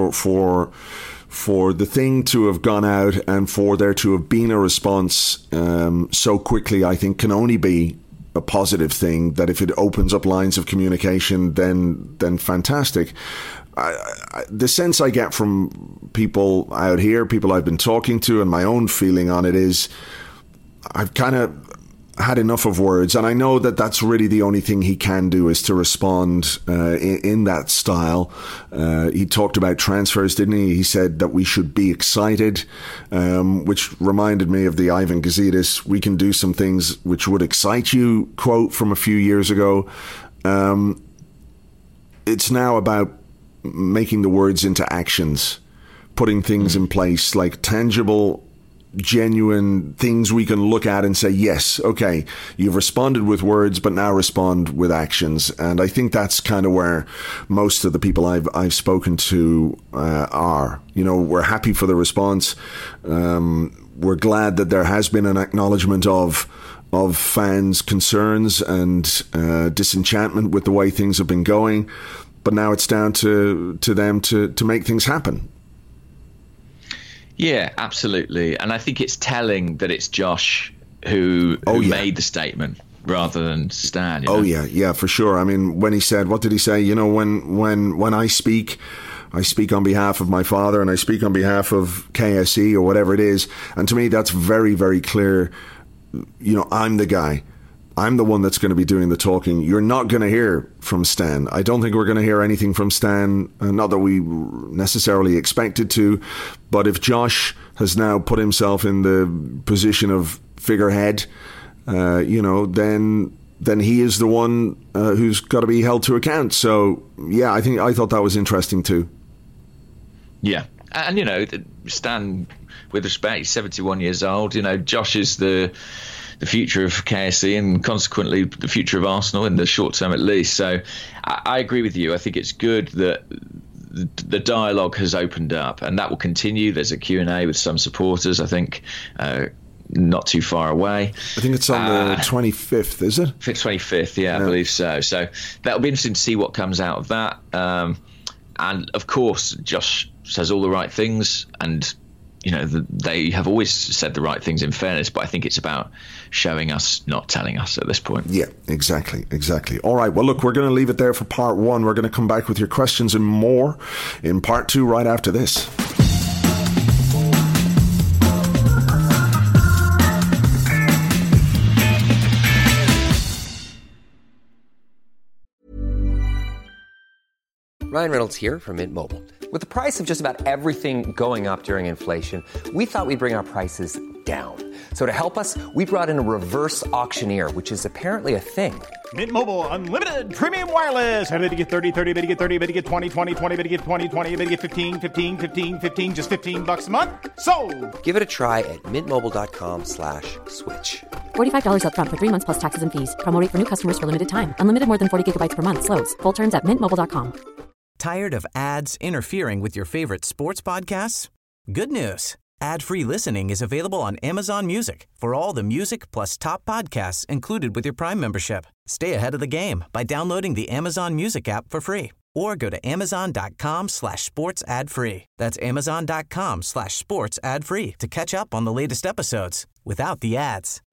for the thing to have gone out and for there to have been a response so quickly, I think can only be a positive thing. That if it opens up lines of communication, then fantastic. The sense I get from people out here, people I've been talking to, and my own feeling on it is I've kind of had enough of words, and I know that that's really the only thing he can do, is to respond in that style. He talked about transfers, didn't he? He said that we should be excited, which reminded me of the Ivan Gazidis "we can do some things which would excite you" quote from a few years ago. It's now about making the words into actions, putting things in place, like tangible, genuine things we can look at and say, yes, okay, you've responded with words, but now respond with actions. And I think that's kind of where most of the people I've spoken to are. We're happy for the response. We're glad that there has been an acknowledgement of fans' concerns and disenchantment with the way things have been going. But now it's down to them to make things happen. Yeah, absolutely. And I think it's telling that it's Josh who made the statement rather than Stan. Oh, yeah, for sure. I mean, when he said, what did he say? When I speak on behalf of my father, and I speak on behalf of KSE or whatever it is. And to me, that's very, very clear. I'm the guy. I'm the one that's going to be doing the talking. You're not going to hear from Stan. I don't think we're going to hear anything from Stan, not that we necessarily expected to. But if Josh has now put himself in the position of figurehead, then he is the one who's got to be held to account. So, yeah, I thought that was interesting too. Yeah. And, Stan, with respect, he's 71 years old. Josh is the future of KSE and consequently the future of Arsenal in the short term at least. So I agree with you. I think it's good that the dialogue has opened up, and that will continue. There's a Q&A with some supporters, I think, not too far away. I think it's on the 25th, is it? 25th, yeah, I believe so. So that'll be interesting to see what comes out of that. And of course, Josh says all the right things, and they have always said the right things, in fairness, but I think it's about showing us, not telling us at this point. Yeah, exactly. All right, well, look, we're going to leave it there for part one. We're going to come back with your questions and more in part two right after this. Ryan Reynolds here from Mint Mobile. With the price of just about everything going up during inflation, we thought we'd bring our prices down. So to help us, we brought in a reverse auctioneer, which is apparently a thing. Mint Mobile Unlimited Premium Wireless. How to get 30, 30, bit to get 30, bit to get 20, 20, 20, bit to get 20, 20, bit to get 15, 15, 15, 15, just $15 a month? Sold! Give it a try at mintmobile.com/switch. $45 up front for 3 months plus taxes and fees. Promo rate for new customers for limited time. Unlimited more than 40 gigabytes per month. Slows full terms at mintmobile.com. Tired of ads interfering with your favorite sports podcasts? Good news. Ad-free listening is available on Amazon Music for all the music plus top podcasts included with your Prime membership. Stay ahead of the game by downloading the Amazon Music app for free or go to amazon.com/sports ad free. That's amazon.com/sports ad free to catch up on the latest episodes without the ads.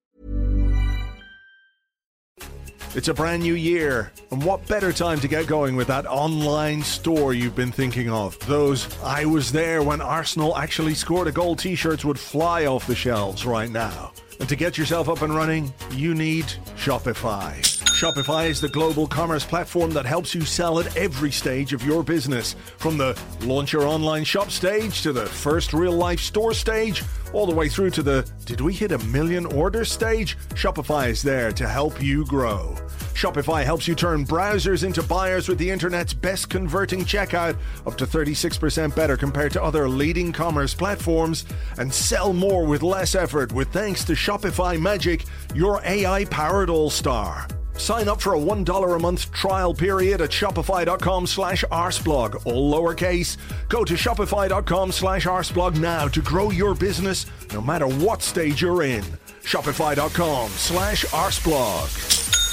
It's a brand new year, and what better time to get going with that online store you've been thinking of? Those "I was there when Arsenal actually scored a goal" t-shirts would fly off the shelves right now. And to get yourself up and running, you need Shopify. Shopify is the global commerce platform that helps you sell at every stage of your business. From the launch your online shop stage to the first real-life store stage, all the way through to the did we hit 1 million orders stage? Shopify is there to help you grow. Shopify helps you turn browsers into buyers with the internet's best converting checkout, up to 36% better compared to other leading commerce platforms, and sell more with less effort with thanks to Shopify Magic, your AI-powered all-star. Sign up for a $1 a month trial period at shopify.com/arsblog, all lowercase. Go to shopify.com/arsblog now to grow your business no matter what stage you're in. Shopify.com/arsblog.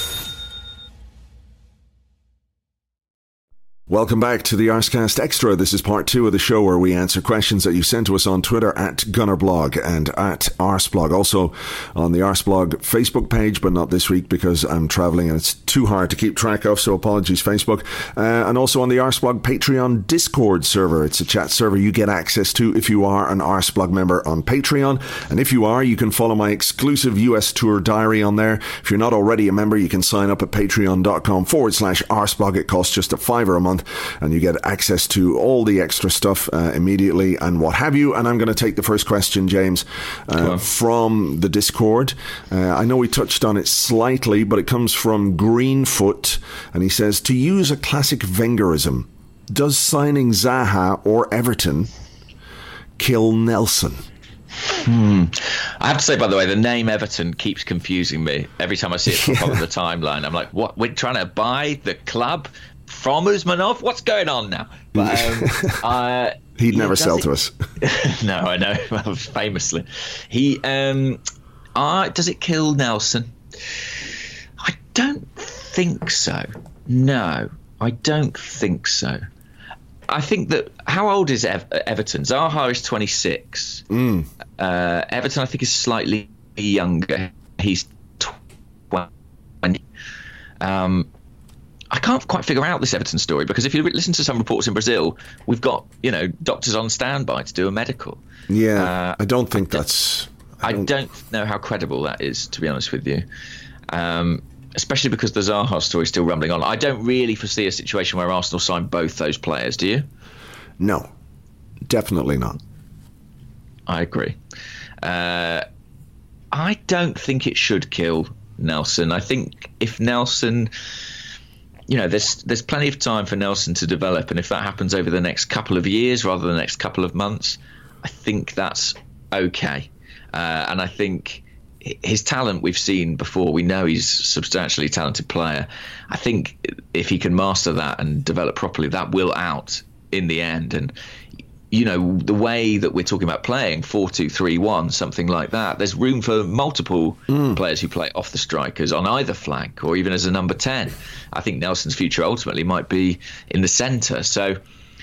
Welcome back to the Arscast Extra. This is part 2 of the show where we answer questions that you sent to us on Twitter at Gunnerblog and at Arsblog. Also on the Arsblog Facebook page, but not this week because I'm traveling and it's too hard to keep track of, so apologies Facebook. And also on the Arsblog Patreon Discord server. It's a chat server you get access to if you are an Arsblog member on Patreon. And if you are, you can follow my exclusive US tour diary on there. If you're not already a member, you can sign up at patreon.com/Arsblog. It costs just $5 a month. And you get access to all the extra stuff immediately and what have you. And I'm going to take the first question, James, from the Discord. I know we touched on it slightly, but it comes from Greenfoot. And he says, to use a classic Wengerism, does signing Zaha or Everton kill Nelson? I have to say, by the way, the name Everton keeps confusing me. Every time I see it pop up on the timeline, I'm like, what? We're trying to buy the club from Usmanov? What's going on now? But he'd never sell to us. No, I know. Well, famously, he does it kill Nelson? I don't think so. No, I don't think so. I think that how old is Everton? Zaha is 26. Everton, I think, is slightly younger. He's 20. I can't quite figure out this Everton story because if you listen to some reports in Brazil, we've got doctors on standby to do a medical. Yeah, I don't think that's. I don't know how credible that is, to be honest with you. Especially because the Zaha story is still rumbling on. I don't really foresee a situation where Arsenal sign both those players. Do you? No, definitely not. I agree. I don't think it should kill Nelson. I think if Nelson, there's plenty of time for Nelson to develop, and if that happens over the next couple of years rather than the next couple of months, I think that's okay. And I think his talent we've seen before. We know he's a substantially talented player. I think if he can master that and develop properly, that will out in the end. And the way that we're talking about playing 4-2-3-1, something like that, there's room for multiple players who play off the strikers on either flank or even as a number 10. I think Nelson's future ultimately might be in the centre. So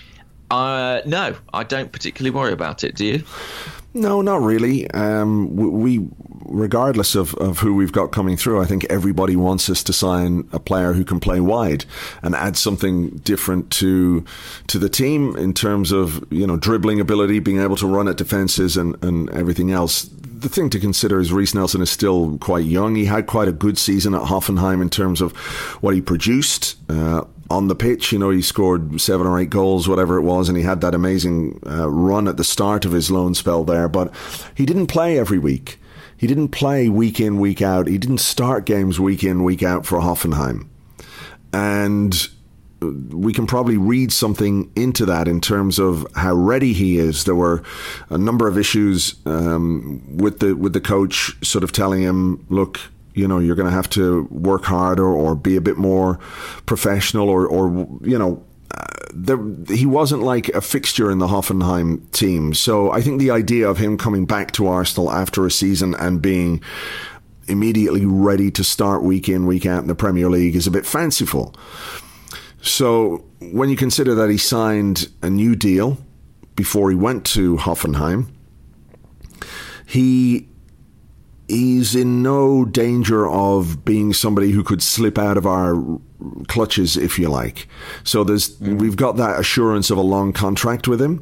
no, I don't particularly worry about it. Do you? No, not really. We, regardless of who we've got coming through, I think everybody wants us to sign a player who can play wide and add something different to the team in terms of, dribbling ability, being able to run at defences and everything else. The thing to consider is Reiss Nelson is still quite young. He had quite a good season at Hoffenheim in terms of what he produced on the pitch. He scored 7 or 8 goals, whatever it was, and he had that amazing run at the start of his loan spell there. But he didn't play every week. He didn't play week in, week out. He didn't start games week in, week out for Hoffenheim. And we can probably read something into that in terms of how ready he is. There were a number of issues with the coach sort of telling him, look, you're going to have to work harder or be a bit more professional or he wasn't like a fixture in the Hoffenheim team. So I think the idea of him coming back to Arsenal after a season and being immediately ready to start week in, week out in the Premier League is a bit fanciful. So when you consider that he signed a new deal before he went to Hoffenheim, he's in no danger of being somebody who could slip out of our clutches, if you like. So we've got that assurance of a long contract with him.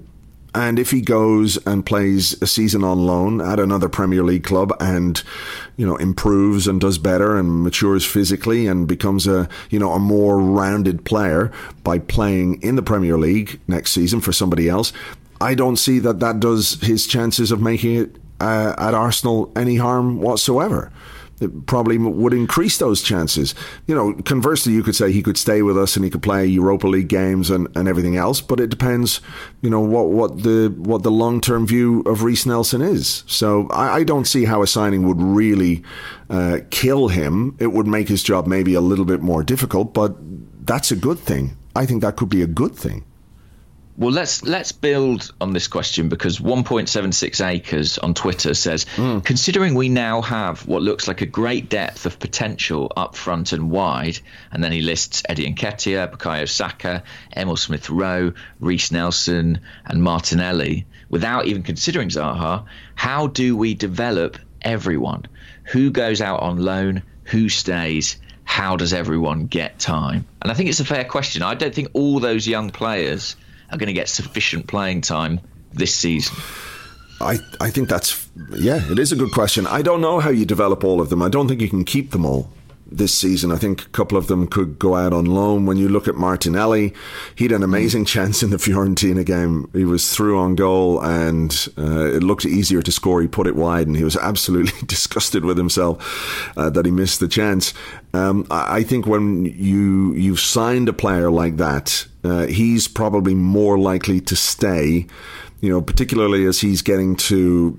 And if he goes and plays a season on loan at another Premier League club and, improves and does better and matures physically and becomes a more rounded player by playing in the Premier League next season for somebody else, I don't see that does his chances of making it at Arsenal any harm whatsoever. It probably would increase those chances. Conversely, you could say he could stay with us and he could play Europa League games and everything else, but it depends, what the long-term view of Reiss Nelson is. So I don't see how a signing would really kill him. It would make his job maybe a little bit more difficult, but that's a good thing. I think that could be a good thing. Well, let's build on this question, because 1.76 acres on Twitter says, considering we now have what looks like a great depth of potential up front and wide, and then he lists Eddie Nketiah, Bukayo Saka, Emil Smith-Rowe, Reiss Nelson and Martinelli, without even considering Zaha, how do we develop everyone? Who goes out on loan? Who stays? How does everyone get time? And I think it's a fair question. I don't think all those young players are going to get sufficient playing time this season. I think it is a good question. I don't know how you develop all of them. I don't think you can keep them all this season. I think a couple of them could go out on loan. When you look at Martinelli, he had an amazing chance in the Fiorentina game. He was through on goal and it looked easier to score. He put it wide and he was absolutely disgusted with himself that he missed the chance. I think when you've signed a player like that, he's probably more likely to stay, particularly as he's getting to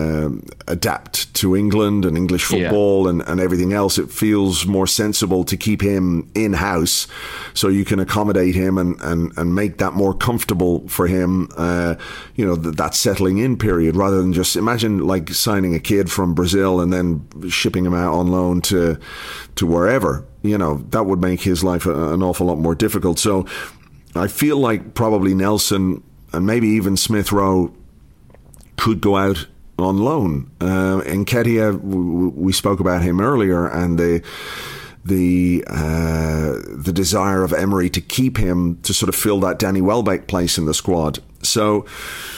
adapt to England and English football and everything else. It feels more sensible to keep him in-house so you can accommodate him and make that more comfortable for him, that settling in period, rather than just imagine like signing a kid from Brazil and then shipping him out on loan to wherever. That would make his life an awful lot more difficult. So I feel like probably Nelson and maybe even Smith-Rowe could go out on loan. Nketiah, we spoke about him earlier, and the desire of Emery to keep him to sort of fill that Danny Welbeck place in the squad. So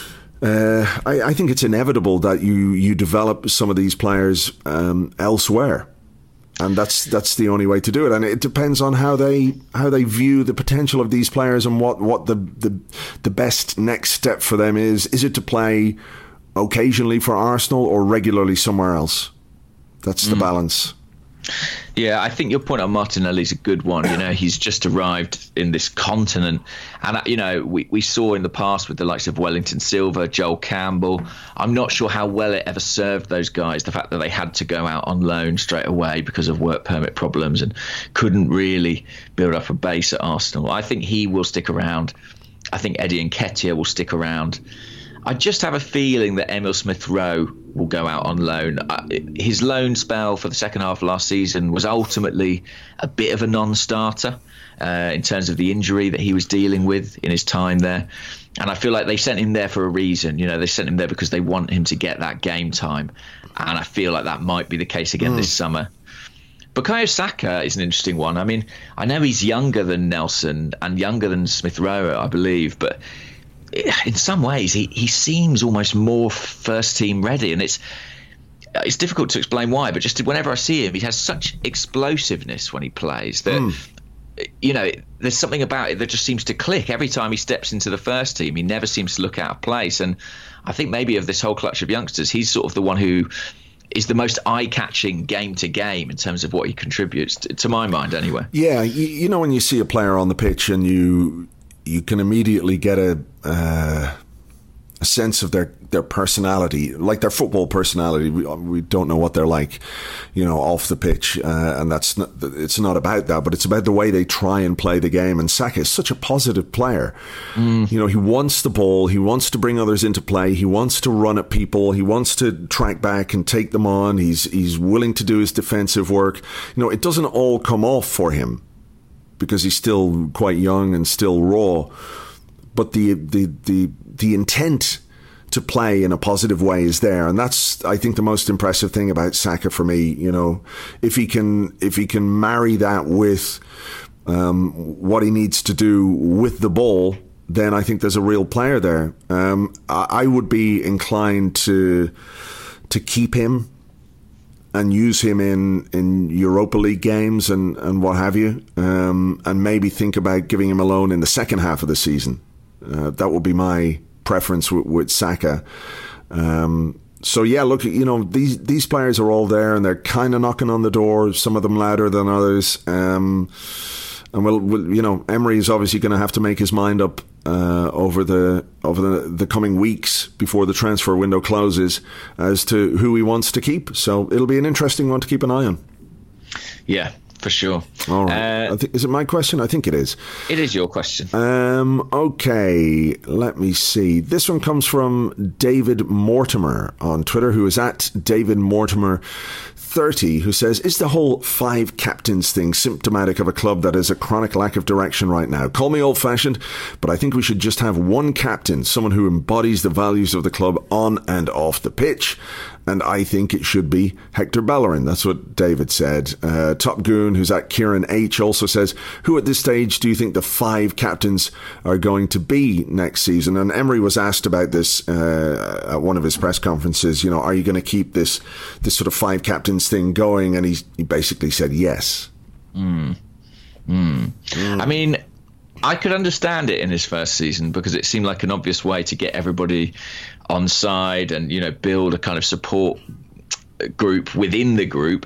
I think it's inevitable that you develop some of these players elsewhere. And that's the only way to do it. And it depends on how they view the potential of these players and what the best next step for them is. Is it to play occasionally for Arsenal or regularly somewhere else? That's the balance. Yeah, I think your point on Martinelli is a good one. He's just arrived in this continent. And, we saw in the past with the likes of Wellington Silva, Joel Campbell. I'm not sure how well it ever served those guys, the fact that they had to go out on loan straight away because of work permit problems and couldn't really build up a base at Arsenal. I think he will stick around. I think Eddie Nketiah will stick around. I just have a feeling that Emil Smith-Rowe will go out on loan. His loan spell for the second half of last season was ultimately a bit of a non-starter in terms of the injury that he was dealing with in his time there. And I feel like they sent him there for a reason. They sent him there because they want him to get that game time. And I feel like that might be the case again this summer. Bukayo Saka is an interesting one. I mean, I know he's younger than Nelson and younger than Smith-Rowe, I believe, but in some ways he seems almost more first team ready, and it's difficult to explain why, but just whenever I see him, he has such explosiveness when he plays that there's something about it that just seems to click every time he steps into the first team. He never seems to look out of place, and I think maybe of this whole clutch of youngsters, he's sort of the one who is the most eye-catching game to game in terms of what he contributes to my mind anyway. Yeah, when you see a player on the pitch and you can immediately get a sense of their personality, like their football personality. We don't know what they're like, off the pitch, and it's not about that, but it's about the way they try and play the game. And Saka is such a positive player. He wants the ball, he wants to bring others into play, he wants to run at people, he wants to track back and take them on. He's willing to do his defensive work. It doesn't all come off for him, because he's still quite young and still raw, but the intent to play in a positive way is there, and that's, I think, the most impressive thing about Saka for me. If he can marry that with what he needs to do with the ball, then I think there's a real player there. I would be inclined to keep him and use him in Europa League games and what have you, and maybe think about giving him a loan in the second half of the season. That would be my preference with Saka. So yeah, look, these players are all there and they're kind of knocking on the door. Some of them louder than others. And Emery is obviously going to have to make his mind up over the coming weeks before the transfer window closes as to who he wants to keep. So it'll be an interesting one to keep an eye on. Yeah, for sure. All right. Is it my question? I think it is. It is your question. Okay, let me see. This one comes from David Mortimer on Twitter, who is at David Mortimer 30, who says, is the whole 5 captains thing symptomatic of a club that has a chronic lack of direction right now? Call me old-fashioned, but I think we should just have one captain, someone who embodies the values of the club on and off the pitch. And I think it should be Hector Bellerin. That's what David said. Top Goon, who's at Kieran H, also says, who at this stage do you think the 5 captains are going to be next season? And Emery was asked about this at one of his press conferences. Are you going to keep this sort of 5 captains thing going? And he basically said yes. I mean, I could understand it in his first season because it seemed like an obvious way to get everybody on side and, build a kind of support group within the group.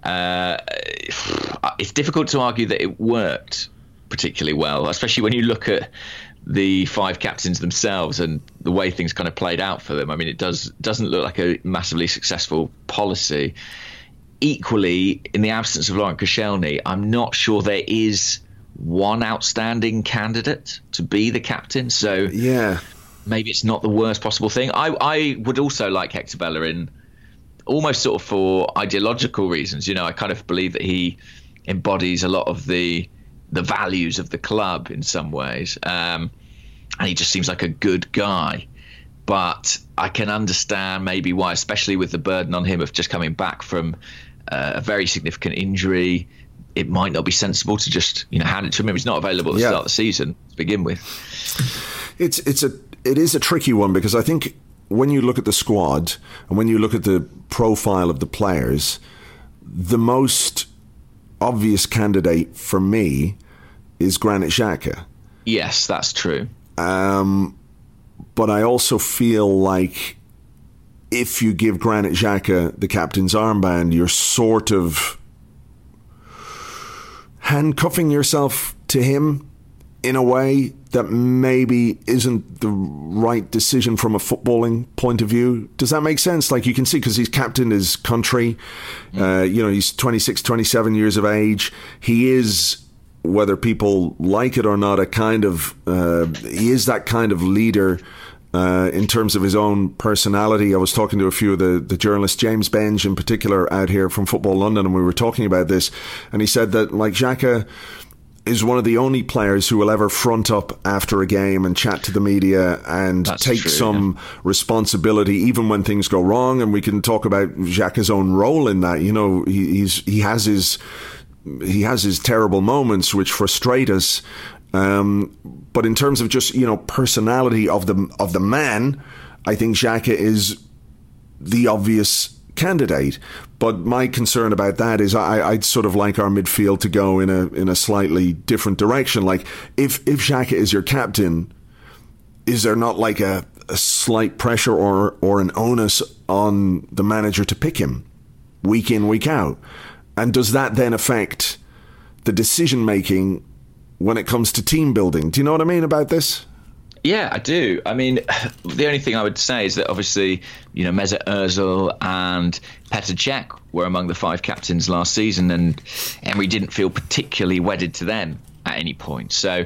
It's difficult to argue that it worked particularly well, especially when you look at the 5 captains themselves and the way things kind of played out for them. I mean, it doesn't look like a massively successful policy. Equally, in the absence of Laurent Koscielny, I'm not sure there is one outstanding candidate to be the captain. So yeah, maybe it's not the worst possible thing. I would also like Hector Bellerin, almost sort of for ideological reasons. I kind of believe that he embodies a lot of the values of the club in some ways. And he just seems like a good guy. But I can understand maybe why, especially with the burden on him of just coming back from a very significant injury, it might not be sensible to just hand it to him. He's not available at the start of the season to begin with. It is a tricky one because I think when you look at the squad and when you look at the profile of the players, the most obvious candidate for me is Granit Xhaka. Yes, that's true. But I also feel like if you give Granit Xhaka the captain's armband, you're sort of handcuffing yourself to him in a way that maybe isn't the right decision from a footballing point of view. Does that make sense? Like, you can see, because he's captained his country, he's 26, 27 years of age. He is, whether people like it or not, he is that kind of leader in terms of his own personality. I was talking to a few of the journalists, James Benge in particular, out here from Football London, and we were talking about this, and he said that, like, Xhaka is one of the only players who will ever front up after a game and chat to the media and take some responsibility even when things go wrong. And we can talk about Xhaka's own role in that. He has his terrible moments which frustrate us. But in terms of just, personality of the man, I think Xhaka is the obvious candidate. But my concern about that is I'd sort of like our midfield to go in a slightly different direction. Like, if Xhaka is your captain, is there not like a slight pressure or an onus on the manager to pick him week in, week out? And does that then affect the decision making when it comes to team building? Do you know what I mean about this? Yeah, I do. I mean, the only thing I would say is that obviously, Mesut Ozil and Petr Cech were among the 5 captains last season, and Emery didn't feel particularly wedded to them at any point. So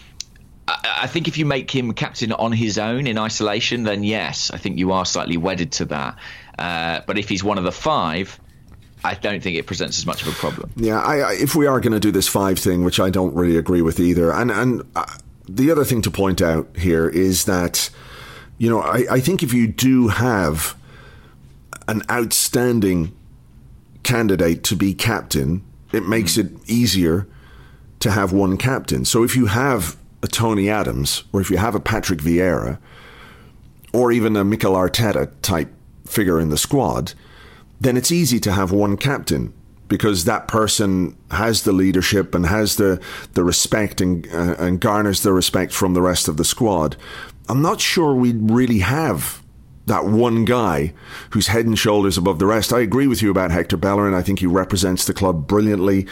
I think if you make him captain on his own in isolation, then yes, I think you are slightly wedded to that. But if he's one of the 5, I don't think it presents as much of a problem. Yeah, if we are going to do this 5 thing, which I don't really agree with either, and the other thing to point out here is that, I think if you do have an outstanding candidate to be captain, it makes it easier to have one captain. So if you have a Tony Adams, or if you have a Patrick Vieira, or even a Mikel Arteta type figure in the squad, then it's easy to have one captain, because that person has the leadership and has the respect and garners the respect from the rest of the squad. I'm not sure we really have that one guy who's head and shoulders above the rest. I agree with you about Hector Bellerin. I think he represents the club brilliantly.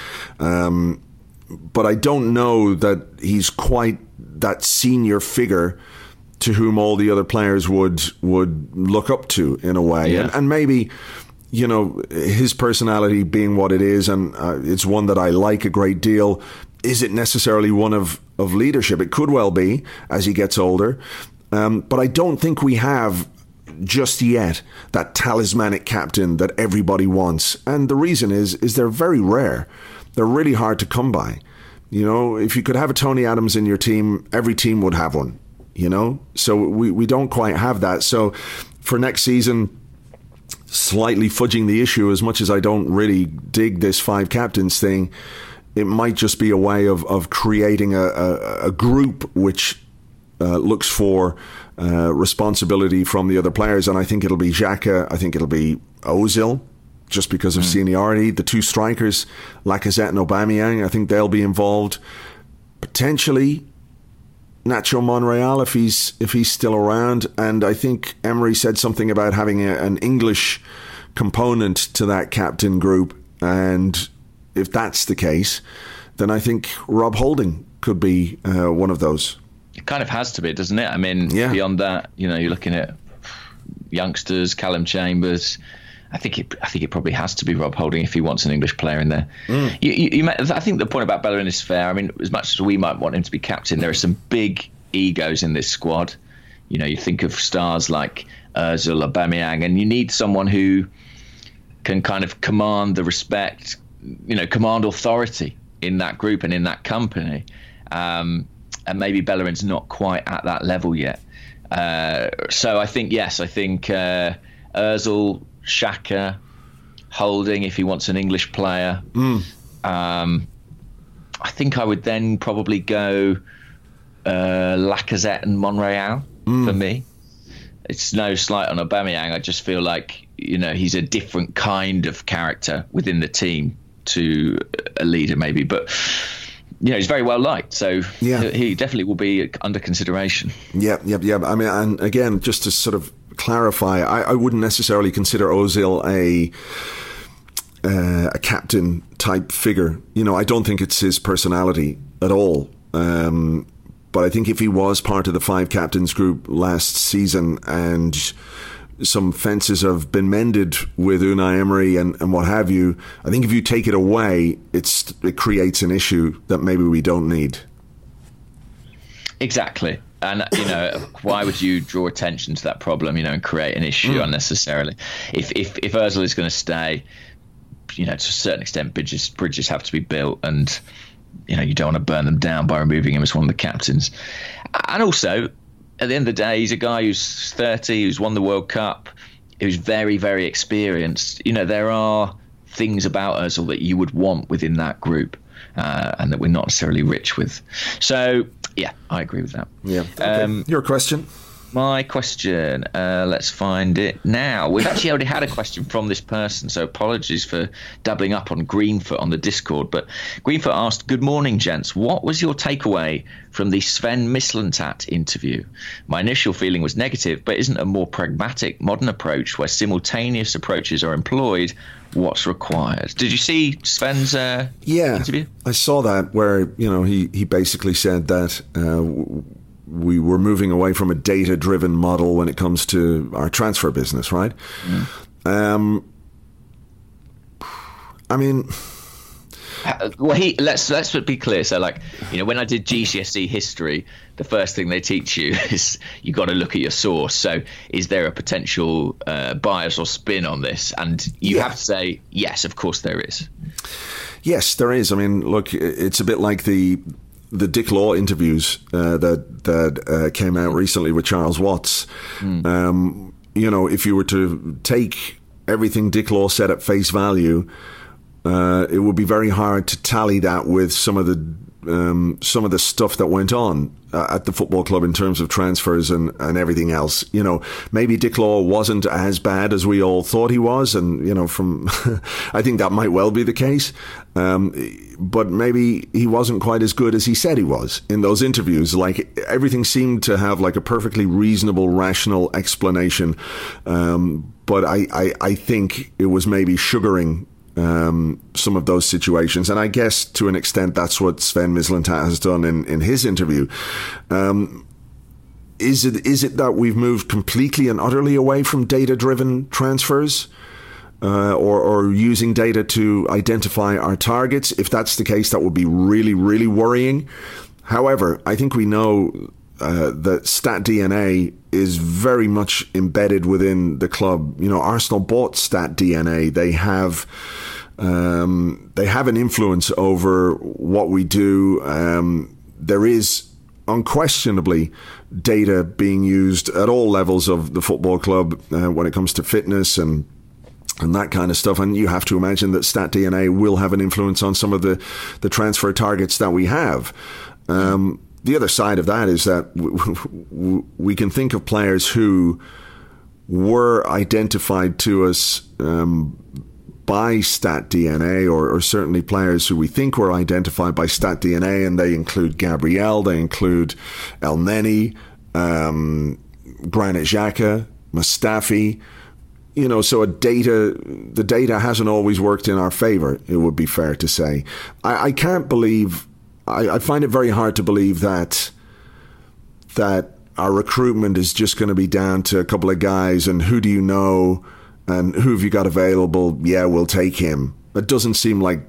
But I don't know that he's quite that senior figure to whom all the other players would look up to, in a way. Yeah. And maybe, you know, his personality being what it is, and it's one that I like a great deal, is it necessarily one of leadership? It could well be as he gets older. But I don't think we have just yet that talismanic captain that everybody wants. And the reason is they're very rare. They're really hard to come by. You know, if you could have a Tony Adams in your team, every team would have one, you know? So we don't quite have that. So for next season, slightly fudging the issue, as much as I don't really dig this 5 captains thing, it might just be a way of creating a group which looks for responsibility from the other players. And I think it'll be Xhaka, I think it'll be Ozil, just because of seniority. The 2 strikers, Lacazette and Aubameyang, I think they'll be involved. Potentially Nacho Monreal if he's still around. And I think Emery said something about having an English component to that captain group. And if that's the case, then I think Rob Holding could be one of those. It kind of has to be, doesn't it? I mean, beyond that, you know, you're looking at youngsters, Callum Chambers. I think it probably has to be Rob Holding if he wants an English player in there. I think the point about Bellerin is fair. I mean, as much as we might want him to be captain, there are some big egos in this squad. You know, you think of stars like Ozil, Aubameyang, and you need someone who can kind of command the respect, you know, command authority in that group and in that company. And maybe Bellerin's not quite at that level yet. So I think, Ozil, Xhaka, Holding if he wants an English player. I think I would then probably go Lacazette and Monreal for me. It's no slight on Aubameyang. I just feel like, you know, he's a different kind of character within the team to a leader maybe. But, you know, he's very well liked. So he definitely will be under consideration. Yeah. I mean, and again, just to sort of clarify, I wouldn't necessarily consider Ozil a captain type figure. You know, I don't think it's his personality at all. But I think if he was part of the 5 captains group last season and some fences have been mended with Unai Emery and what have you, I think if you take it away, it creates an issue that maybe we don't need. Exactly. And, you know, why would you draw attention to that problem, you know, and create an issue unnecessarily? If Ozil is going to stay, you know, to a certain extent, bridges have to be built, and, you know, you don't want to burn them down by removing him as one of the captains. And also, at the end of the day, he's a guy who's 30, who's won the World Cup, who's very, very experienced. You know, there are things about Ozil that you would want within that group, and that we're not necessarily rich with. So, yeah, I agree with that. Yeah. Okay. Your question? My question, let's find it now. We've actually already had a question from this person, so apologies for doubling up on Greenfoot on the Discord. But Greenfoot asked, "Good morning, gents. What was your takeaway from the Sven Mislintat interview? My initial feeling was negative, but isn't a more pragmatic, modern approach where simultaneous approaches are employed what's required?" Did you see Sven's interview? I saw that, where, you know, he basically said that we were moving away from a data-driven model when it comes to our transfer business, right? I mean, well, let's be clear. So, like, you know, when I did GCSE history, the first thing they teach you is you got to look at your source. So, is there a potential bias or spin on this? And you have to say, yes, of course there is. Yes, there is. I mean, look, it's a bit like the Dick Law interviews that came out recently with Charles Watts. You know, if you were to take everything Dick Law said at face value, it would be very hard to tally that with some of the some of the stuff that went on at the football club in terms of transfers and everything else. You know, maybe Dick Law wasn't as bad as we all thought he was, and you know, from I think that might well be the case. But maybe he wasn't quite as good as he said he was in those interviews. Like, everything seemed to have like a perfectly reasonable, rational explanation. But I think it was maybe sugaring some of those situations, and I guess to an extent that's what Sven Mislintat has done in his interview. Is it that we've moved completely and utterly away from data-driven transfers, or using data to identify our targets? If that's the case, that would be really, really worrying. However, I think we know that Stat DNA is very much embedded within the club. You know, Arsenal bought Stat DNA. They have an influence over what we do. There is unquestionably data being used at all levels of the football club when it comes to fitness and that kind of stuff. And you have to imagine that Stat DNA will have an influence on some of the transfer targets that we have. The other side of that is that we can think of players who were identified to us by Stat DNA, or certainly players who we think were identified by Stat DNA, and they include Gabriel, they include El Neni, Granit Xhaka, Mustafi. You know, so the data hasn't always worked in our favour, it would be fair to say. I can't believe... I find it very hard to believe that our recruitment is just going to be down to a couple of guys and who do you know and who have you got available? Yeah, we'll take him. It doesn't seem like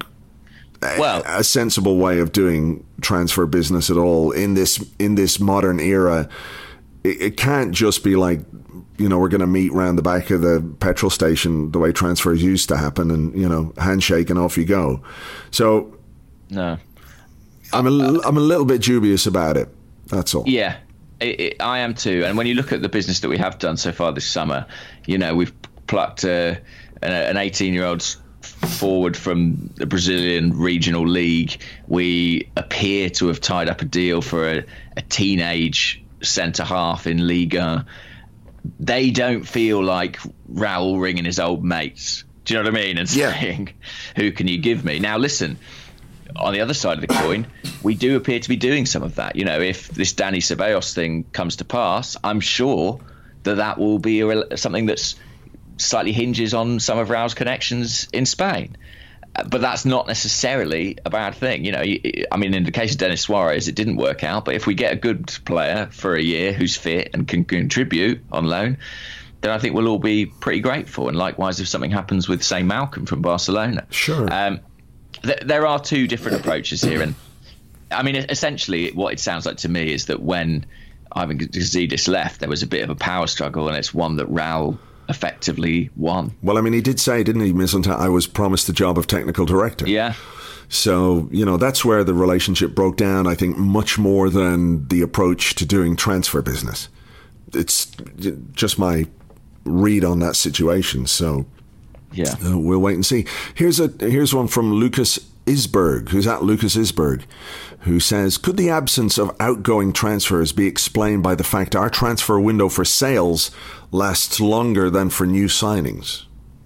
a sensible way of doing transfer business at all in this modern era. It can't just be like, you know, we're going to meet round the back of the petrol station the way transfers used to happen, and, you know, handshake and off you go. So no. I'm a little bit dubious about it. That's all. Yeah, I am too. And when you look at the business that we have done so far this summer, you know, we've plucked an 18-year-old forward from the Brazilian regional league. We appear to have tied up a deal for a teenage centre half in Liga. They don't feel like Raul ringing his old mates. Do you know what I mean? And saying, who can you give me? Now, listen. On the other side of the coin, we do appear to be doing some of that. You know, if this Dani Ceballos thing comes to pass, I'm sure that will be something that's slightly hinges on some of Raul's connections in Spain. But that's not necessarily a bad thing. You know, I mean, in the case of Denis Suarez, it didn't work out. But if we get a good player for a year who's fit and can contribute on loan, then I think we'll all be pretty grateful. And likewise, if something happens with, say, Malcolm from Barcelona. Sure. There are two different approaches here, and I mean, essentially, what it sounds like to me is that when Ivan Gazidis left, there was a bit of a power struggle, and it's one that Raul effectively won. Well, I mean, he did say, didn't he, Mislintat, I was promised the job of technical director. Yeah. So, you know, that's where the relationship broke down, I think, much more than the approach to doing transfer business. It's just my read on that situation, so... Yeah, we'll wait and see. Here's one from Lucas Isberg, who's at Lucas Isberg, who says, could the absence of outgoing transfers be explained by the fact our transfer window for sales lasts longer than for new signings?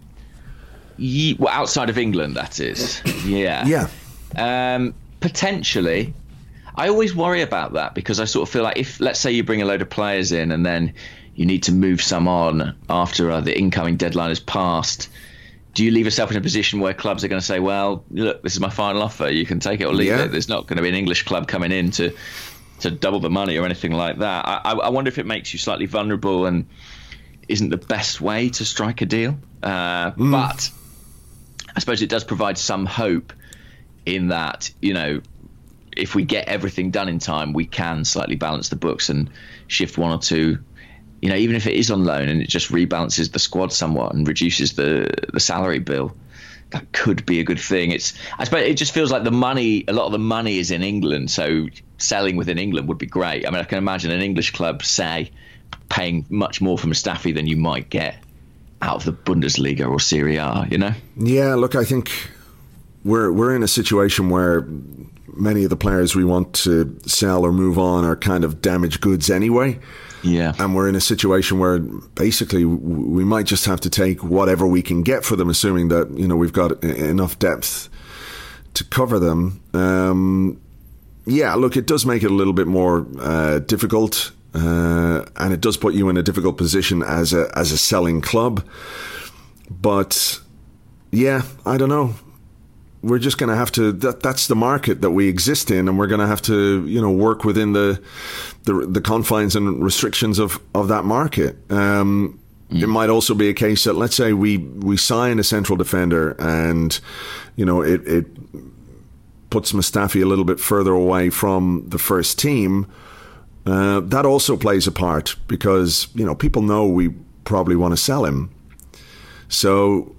Well, outside of England, that is. Yeah. Yeah. Potentially. I always worry about that because I sort of feel like if, let's say you bring a load of players in and then you need to move some on after the incoming deadline has passed, do you leave yourself in a position where clubs are going to say, well, look, this is my final offer, you can take it or leave it? There's not going to be an English club coming in to double the money or anything like that. I wonder if it makes you slightly vulnerable and isn't the best way to strike a deal. But I suppose it does provide some hope in that, you know, if we get everything done in time, we can slightly balance the books and shift one or two, you know, even if it is on loan and it just rebalances the squad somewhat and reduces the salary bill, that could be a good thing. I suppose it just feels like a lot of the money is in England, so selling within England would be great. I mean, I can imagine an English club, say, paying much more for Mustafi than you might get out of the Bundesliga or Serie A, you know? Yeah, look, I think we're in a situation where many of the players we want to sell or move on are kind of damaged goods anyway. Yeah. And we're in a situation where basically we might just have to take whatever we can get for them, assuming that, we've got enough depth to cover them. Yeah, look, it does make it a little bit more difficult, and it does put you in a difficult position as a selling club. But yeah, I don't know. We're just going to have to. That's the market that we exist in, and we're going to have to, work within the confines and restrictions of that market. It might also be a case that, let's say we sign a central defender, and it puts Mustafi a little bit further away from the first team. That also plays a part because people know we probably want to sell him. So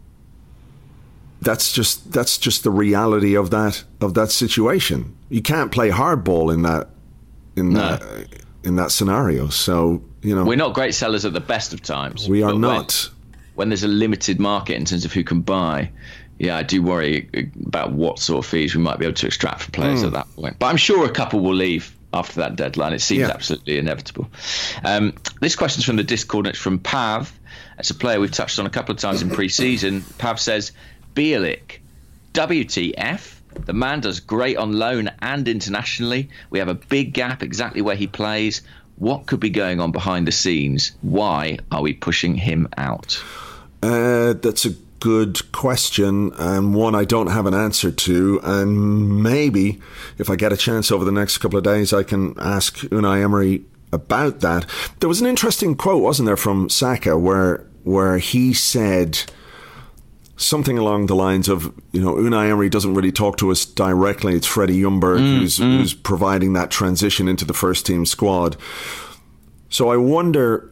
that's just the reality of that situation. You can't play hardball in that scenario. So we're not great sellers at the best of times. We are not. When there's a limited market in terms of who can buy, yeah, I do worry about what sort of fees we might be able to extract from players at that point. But I'm sure a couple will leave after that deadline. It seems absolutely inevitable. This question's from the Discord. It's from Pav. It's a player we've touched on a couple of times in pre-season. Pav says, Bielik, WTF? The man does great on loan and internationally. We have a big gap exactly where he plays. What could be going on behind the scenes? Why are we pushing him out? That's a good question, and one I don't have an answer to, and maybe if I get a chance over the next couple of days I can ask Unai Emery about that. There was an interesting quote, wasn't there, from Saka where he said something along the lines of, Unai Emery doesn't really talk to us directly. It's Freddie Ljungberg who's providing that transition into the first team squad. So I wonder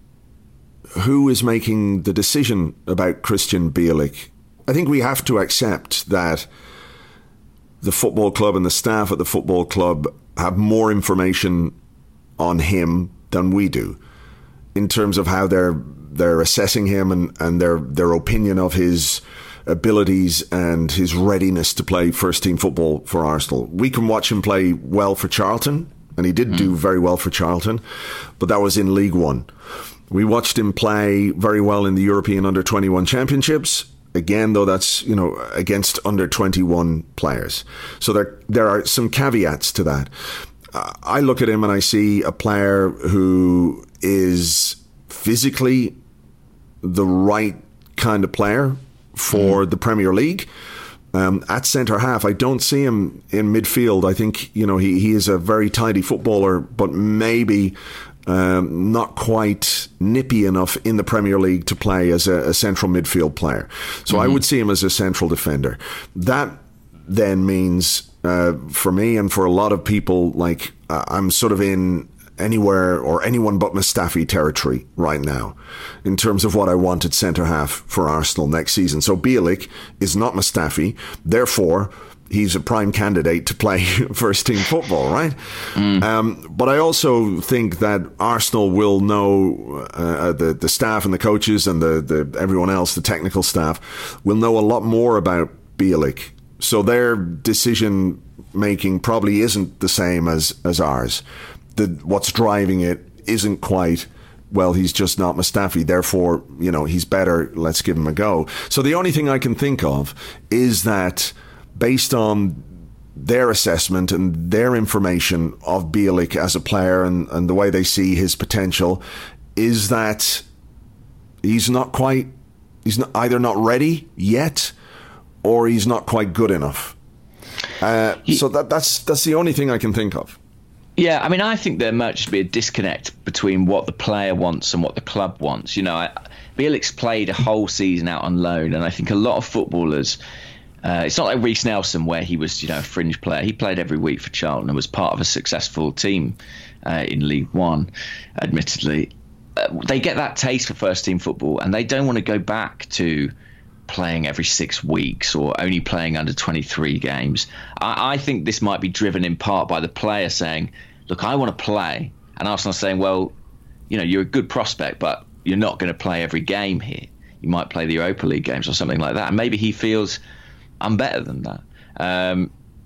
who is making the decision about Christian Bielik. I think we have to accept that the football club and the staff at the football club have more information on him than we do in terms of how they're assessing him and their opinion of his abilities and his readiness to play first team football for Arsenal. We can watch him play well for Charlton, and he did do very well for Charlton, but that was in League One. We watched him play very well in the European Under-21 Championships. Again, though, that's, against Under-21 players. So there are some caveats to that. I look at him and I see a player who is physically the right kind of player for the Premier League. At centre half, I don't see him in midfield. I think, he is a very tidy footballer, but maybe not quite nippy enough in the Premier League to play as a central midfield player. So I would see him as a central defender. That then means, for me and for a lot of people, like I'm sort of in anywhere or anyone but Mustafi territory right now in terms of what I want at centre half for Arsenal next season. So Bielik is not Mustafi, therefore he's a prime candidate to play first team football, right? But I also think that Arsenal will know, the staff and the coaches and the everyone else, the technical staff, will know a lot more about Bielik. So their decision making probably isn't the same as ours. What's driving it isn't quite, well, he's just not Mustafi, therefore, he's better, let's give him a go. So the only thing I can think of is that based on their assessment and their information of Bielik as a player and the way they see his potential, is that he's either not ready yet or he's not quite good enough. So that's the only thing I can think of. Yeah, I mean, I think there might just be a disconnect between what the player wants and what the club wants. Bielik's played a whole season out on loan, and I think a lot of footballers, it's not like Reece Nelson where he was, a fringe player. He played every week for Charlton and was part of a successful team in League One, admittedly. They get that taste for first team football, and they don't want to go back to playing every 6 weeks or only playing under 23 games. I think this might be driven in part by the player saying, look, I want to play. And Arsenal saying, well, you're a good prospect, but you're not going to play every game here. You might play the Europa League games or something like that. And maybe he feels I'm better than that.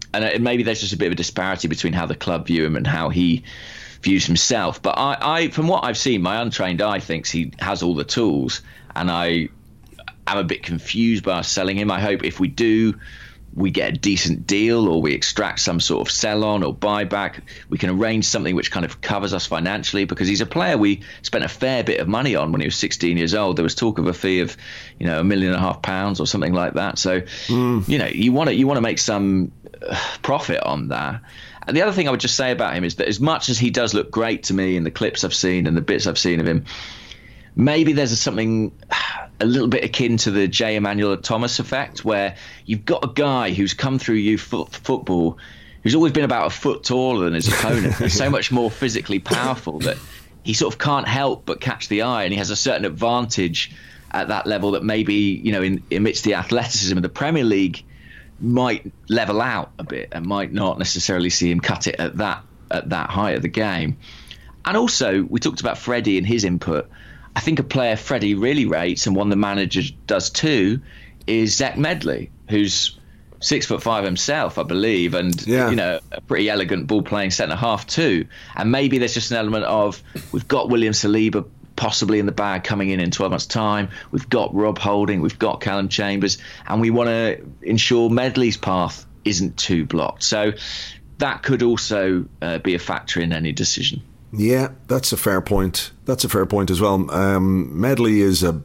maybe there's just a bit of a disparity between how the club view him and how he views himself. But I from what I've seen, my untrained eye thinks he has all the tools, and I'm a bit confused by us selling him. I hope if we do, we get a decent deal, or we extract some sort of sell-on or buyback. We can arrange something which kind of covers us financially, because he's a player we spent a fair bit of money on when he was 16 years old. There was talk of a fee of, £1.5 million or something like that. So, you want to make some profit on that. And the other thing I would just say about him is that as much as he does look great to me in the clips I've seen and the bits I've seen of him, maybe there's something a little bit akin to the J. Emmanuel Thomas effect, where you've got a guy who's come through youth football who's always been about a foot taller than his opponent. He's so much more physically powerful that he sort of can't help but catch the eye, and he has a certain advantage at that level that maybe, amidst the athleticism of the Premier League might level out a bit and might not necessarily see him cut it at that height of the game. And also, we talked about Freddie and his input. I think a player Freddie really rates, and one the manager does too, is Zach Medley, who's 6'5" himself, I believe, and a pretty elegant ball-playing centre-half too. And maybe there's just an element of, we've got William Saliba possibly in the bag coming in 12 months' time. We've got Rob Holding, we've got Callum Chambers, and we want to ensure Medley's path isn't too blocked. So that could also be a factor in any decision. Yeah, that's a fair point. That's a fair point as well. Medley is a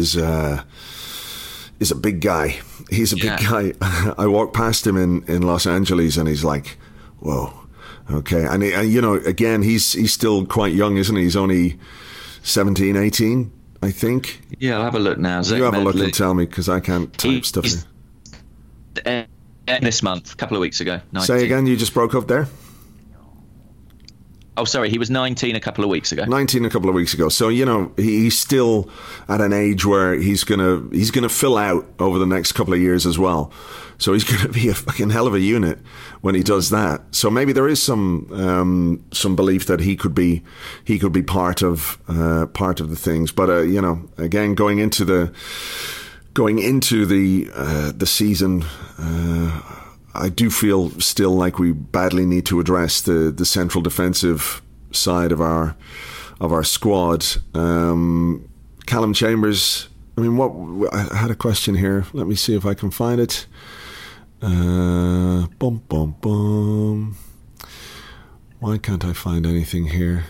big guy. He's a big guy. I walked past him in Los Angeles, and he's like, whoa, okay. And again, he's still quite young, isn't he? He's only 17, 18, I think. Yeah, I'll have a look now. You have a look and tell me, because I can't type stuff in. This month, a couple of weeks ago. 19. Say again, you just broke up there? Oh, sorry, he was 19 a couple of weeks ago. 19 a couple of weeks ago. So, he's still at an age where he's gonna fill out over the next couple of years as well. So he's gonna be a fucking hell of a unit when he does that. So maybe there is some belief that he could be part of the things. But again, going into the season, I do feel still like we badly need to address the central defensive side of our squad. Callum Chambers, I had a question here. Let me see if I can find it. Why can't I find anything here?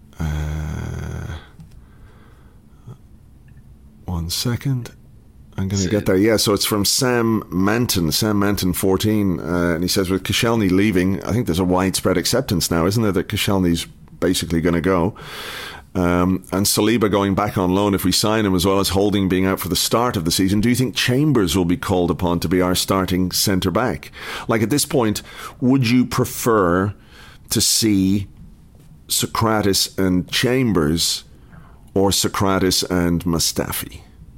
1 second. I'm going to get there. Yeah, so it's from Sam Manton 14, and he says, with Koscielny leaving, I think there's a widespread acceptance now, isn't there, that Koscielny's basically going to go. And Saliba going back on loan if we sign him, as well as Holding being out for the start of the season. Do you think Chambers will be called upon to be our starting centre-back? Like, at this point, would you prefer to see Sokratis and Chambers, or Sokratis and Mustafi?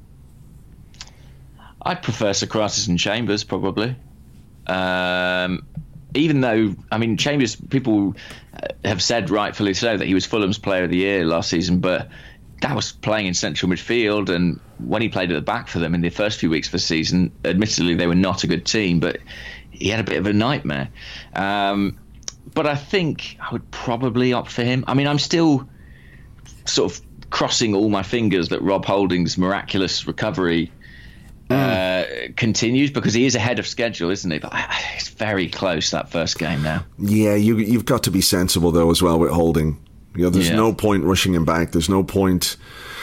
I'd prefer Sokratis and Chambers, probably. Even though, Chambers, people have said, rightfully so, that he was Fulham's Player of the Year last season, but that was playing in central midfield, and when he played at the back for them in the first few weeks of the season, admittedly they were not a good team, but he had a bit of a nightmare. But I think I would probably opt for him. I'm still sort of crossing all my fingers that Rob Holding's miraculous recovery continues, because he is ahead of schedule, isn't he? But it's very close, that first game now. Yeah, you've got to be sensible though as well with Holding. There's no point rushing him back. There's no point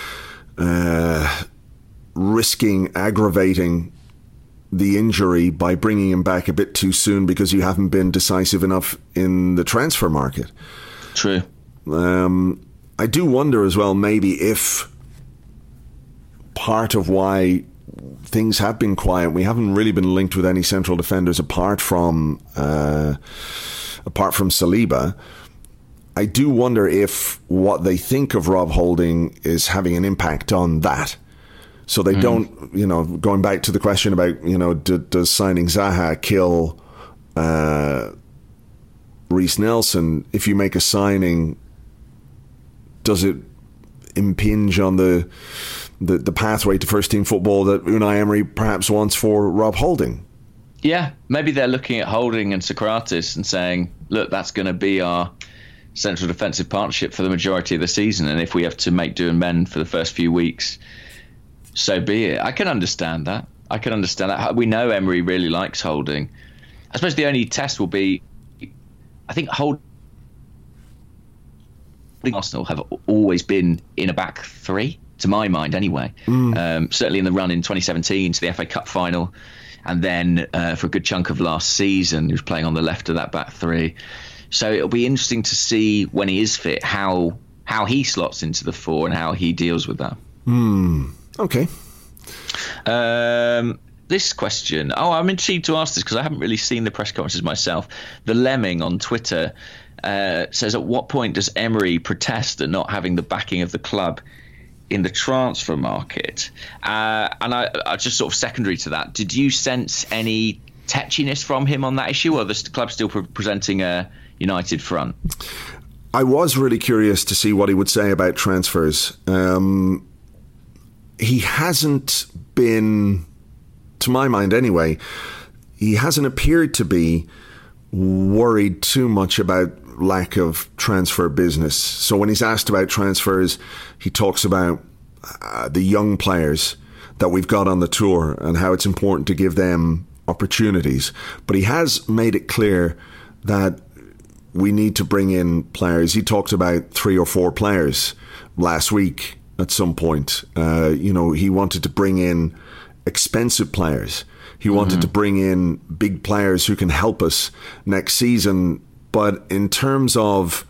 risking aggravating the injury by bringing him back a bit too soon because you haven't been decisive enough in the transfer market. True. I do wonder as well, maybe if part of why things have been quiet, we haven't really been linked with any central defenders apart from Saliba. I do wonder if what they think of Rob Holding is having an impact on that. So they don't, going back to the question about, does signing Zaha kill Reece Nelson? If you make a signing, does it impinge on the pathway to first team football that Unai Emery perhaps wants for Rob Holding? Yeah, maybe they're looking at Holding and Socrates and saying, look, that's going to be our central defensive partnership for the majority of the season. And if we have to make do and mend for the first few weeks, so be it. I can understand that. We know Emery really likes Holding. I suppose the only test will be, I think Holding Arsenal have always been in a back three, to my mind anyway. Certainly in the run in 2017 to the FA Cup final, and then for a good chunk of last season, he was playing on the left of that back three. So it'll be interesting to see when he is fit how he slots into the four and how he deals with that. Okay. This question, I'm intrigued to ask this because I haven't really seen the press conferences myself. The Lemming on Twitter says, at what point does Emery protest at not having the backing of the club in the transfer market? And I just sort of secondary to that, did you sense any tetchiness from him on that issue, or the club still presenting a united front? I was really curious to see what he would say about transfers. He hasn't been, to my mind anyway, he hasn't appeared to be worried too much about lack of transfer business. So when he's asked about transfers, he talks about the young players that we've got on the tour and how it's important to give them opportunities. But he has made it clear that we need to bring in players. He talked about 3 or 4 players last week at some point. He wanted to bring in expensive players. He wanted to bring in big players who can help us next season. But in terms of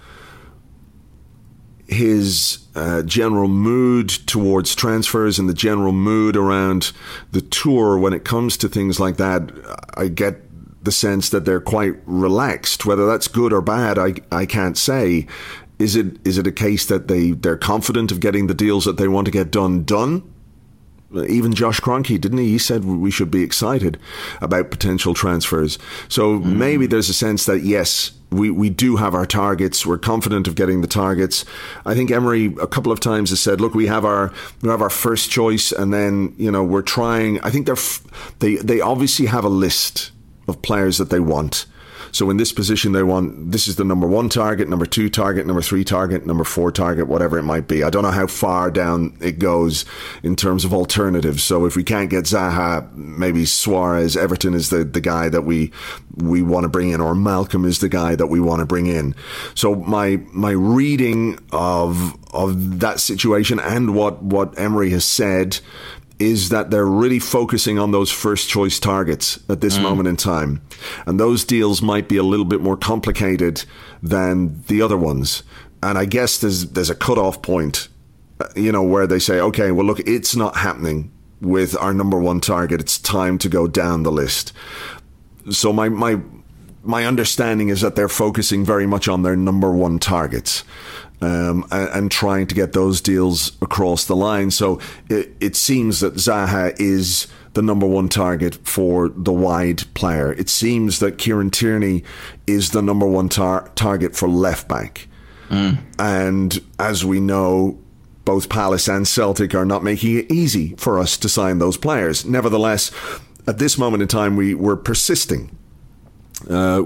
his general mood towards transfers and the general mood around the tour when it comes to things like that, I get the sense that they're quite relaxed. Whether that's good or bad, I can't say. Is it a case that they're confident of getting the deals that they want to get done? Even Josh Kroenke, didn't he? He said we should be excited about potential transfers. So maybe there's a sense that, yes, we do have our targets. We're confident of getting the targets. I think Emery a couple of times has said, look, we have our first choice, and then, we're trying. I think they obviously have a list of players that they want. So in this position, this is the number 1 target, number 2 target, number 3 target, number 4 target, whatever it might be. I don't know how far down it goes in terms of alternatives. So if we can't get Zaha, maybe Suarez, Everton is the guy that we want to bring in, or Malcolm is the guy that we want to bring in. So my reading of that situation and what Emery has said is that they're really focusing on those first choice targets at this moment in time. And those deals might be a little bit more complicated than the other ones. And I guess there's a cutoff point, where they say, okay, well, look, it's not happening with our number 1 target. It's time to go down the list. So my understanding is that they're focusing very much on their number 1 targets. And trying to get those deals across the line. So it seems that Zaha is the number 1 target for the wide player. It seems that Kieran Tierney is the number 1 target for left back. And as we know, both Palace and Celtic are not making it easy for us to sign those players. Nevertheless, at this moment in time, we're persisting. From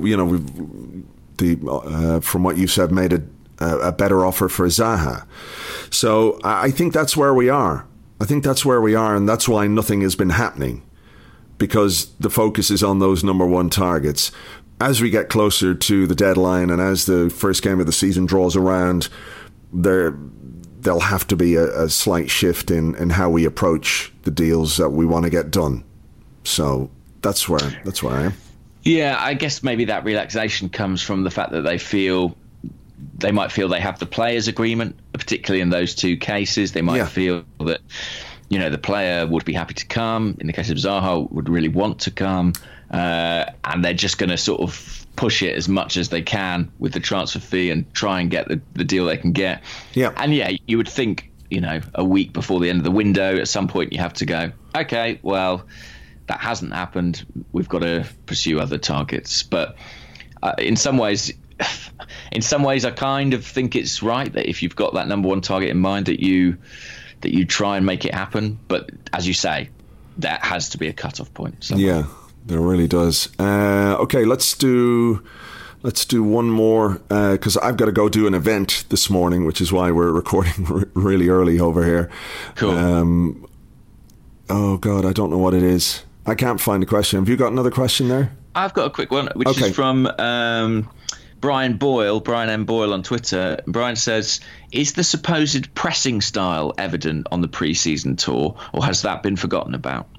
what you've said, made a better offer for Zaha. So I think that's where we are. And that's why nothing has been happening, because the focus is on those number 1 targets. As we get closer to the deadline and as the first game of the season draws around, there'll have to be a slight shift in how we approach the deals that we want to get done. So that's where I am. Yeah, I guess maybe that relaxation comes from the fact that they might feel they have the players' agreement, particularly in those 2 cases. They might feel that, the player would be happy to come. In the case of Zaha, would really want to come. And they're just going to sort of push it as much as they can with the transfer fee and try and get the deal they can get. Yeah. And you would think, a week before the end of the window, at some point you have to go, okay, well, that hasn't happened. We've got to pursue other targets. But in some ways, I kind of think it's right that if you've got that number 1 target in mind, that you try and make it happen. But as you say, that has to be a cut-off point somewhere. Yeah, There really does. Okay, let's do one more, because I've got to go do an event this morning, which is why we're recording really early over here. Cool. Oh God, I don't know what it is. I can't find a question. Have you got another question there? I've got a quick one, which is from Brian M. Boyle on Twitter. Brian says, is the supposed pressing style evident on the pre-season tour, or has that been forgotten about?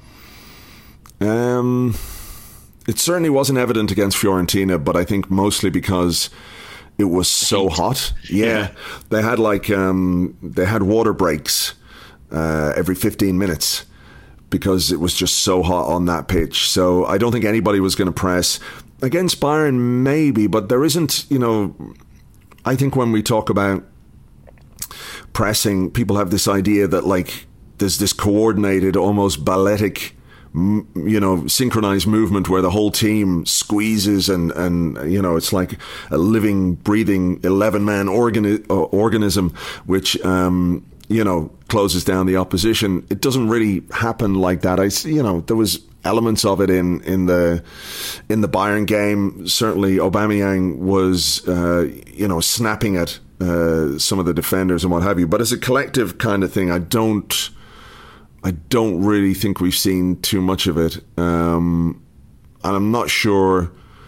It certainly wasn't evident against Fiorentina, but I think mostly because it was so hot. Yeah. They had they had water breaks every 15 minutes because it was just so hot on that pitch. So I don't think anybody was going to press. Against Bayern, maybe, but there isn't, I think when we talk about pressing, people have this idea that there's this coordinated, almost balletic, synchronized movement where the whole team squeezes and it's like a living, breathing 11-man organism, which closes down the opposition. It doesn't really happen like that. There was elements of it in the Bayern game. Certainly Aubameyang was snapping at some of the defenders and what have you, but as a collective kind of thing, I don't really think we've seen too much of it, and I'm not sure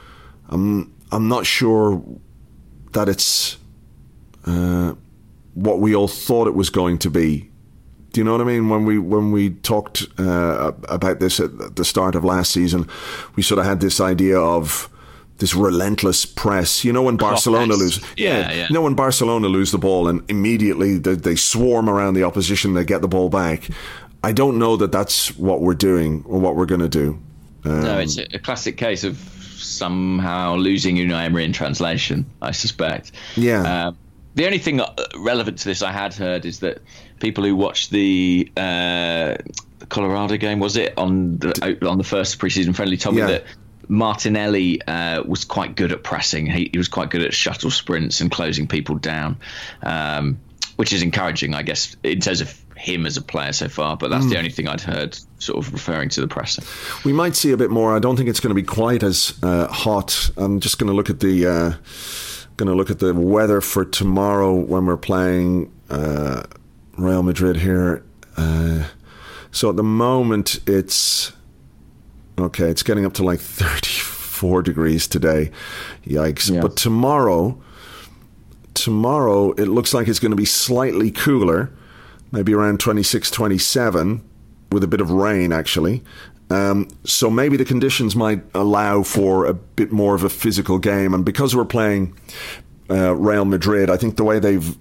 that it's what we all thought it was going to be. Do you know what I mean? When we talked about this at the start of last season, we sort of had this idea of this relentless press. When Barcelona lose, when Barcelona lose the ball and immediately they swarm around the opposition, they get the ball back. I don't know that that's what we're doing or what we're going to do. No, it's a classic case of somehow losing Unai Emery in translation, I suspect. Yeah. The only thing relevant to this I had heard is that people who watched the Colorado game, was it, on the first preseason friendly, told me that Martinelli was quite good at pressing. He was quite good at shuttle sprints and closing people down, which is encouraging, I guess, in terms of him as a player so far. But that's the only thing I'd heard sort of referring to the pressing. We might see a bit more. I don't think it's going to be quite as hot. I'm just going to look at the weather for tomorrow when we're playing Real Madrid here. So at the moment it's getting up to 34 degrees today. Yikes. Yes. But tomorrow it looks like it's going to be slightly cooler, maybe around 26, 27, with a bit of rain actually. So maybe the conditions might allow for a bit more of a physical game, and because we're playing Real Madrid, I think the way they've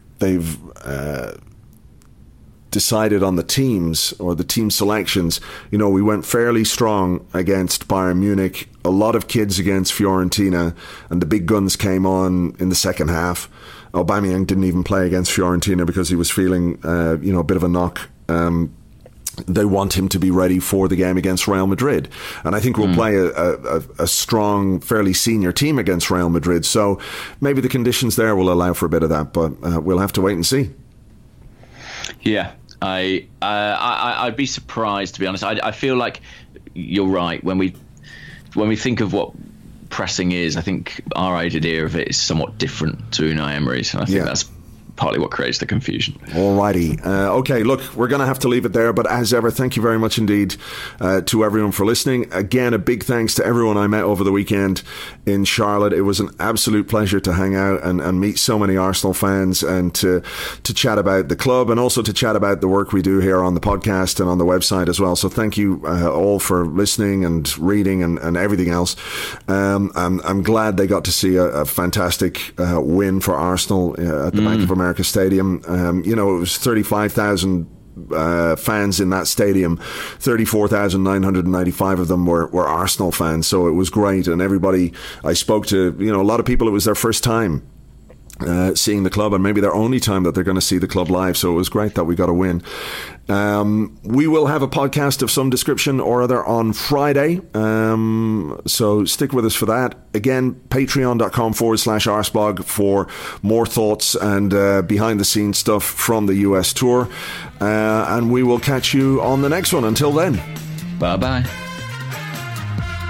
decided on the teams or the team selections, we went fairly strong against Bayern Munich, a lot of kids against Fiorentina, and the big guns came on in the second half. Aubameyang didn't even play against Fiorentina because he was feeling a bit of a knock. They want him to be ready for the game against Real Madrid, and I think we'll play a strong, fairly senior team against Real Madrid, so maybe the conditions there will allow for a bit of that, but we'll have to wait and see. Yeah, I'd be surprised, to be honest. I feel like you're right. When we think of what pressing is, I think our idea of it is somewhat different to Unai Emery's, and I think that's partly what creates the confusion. Alrighty. Okay, look, we're going to have to leave it there, but as ever, thank you very much indeed to everyone for listening. Again, a big thanks to everyone I met over the weekend in Charlotte. It was an absolute pleasure to hang out and meet so many Arsenal fans and to chat about the club and also to chat about the work we do here on the podcast and on the website as well. So thank you all for listening and reading and everything else. I'm glad they got to see a fantastic win for Arsenal at the Bank of America Stadium. It was 35,000 fans in that stadium. 34,995 of them were Arsenal fans, so it was great. And everybody I spoke to, a lot of people, it was their first time seeing the club and maybe their only time that they're going to see the club live, so it was great that we got a win. We will have a podcast of some description or other on Friday, so stick with us for that. Again, patreon.com/arsblog for more thoughts and behind the scenes stuff from the US tour, and we will catch you on the next one. Until then, bye bye.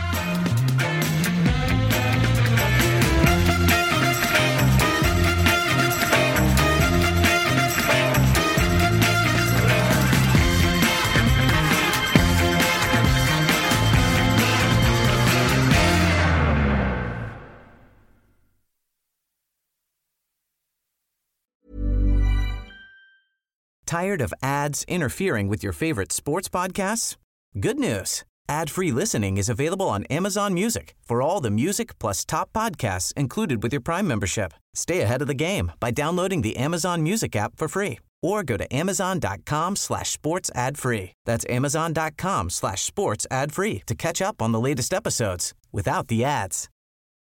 Tired of ads interfering with your favorite sports podcasts? Good news. Ad-free listening is available on Amazon Music for all the music plus top podcasts included with your Prime membership. Stay ahead of the game by downloading the Amazon Music app for free or go to amazon.com/sports ad free. That's amazon.com/sports ad free to catch up on the latest episodes without the ads.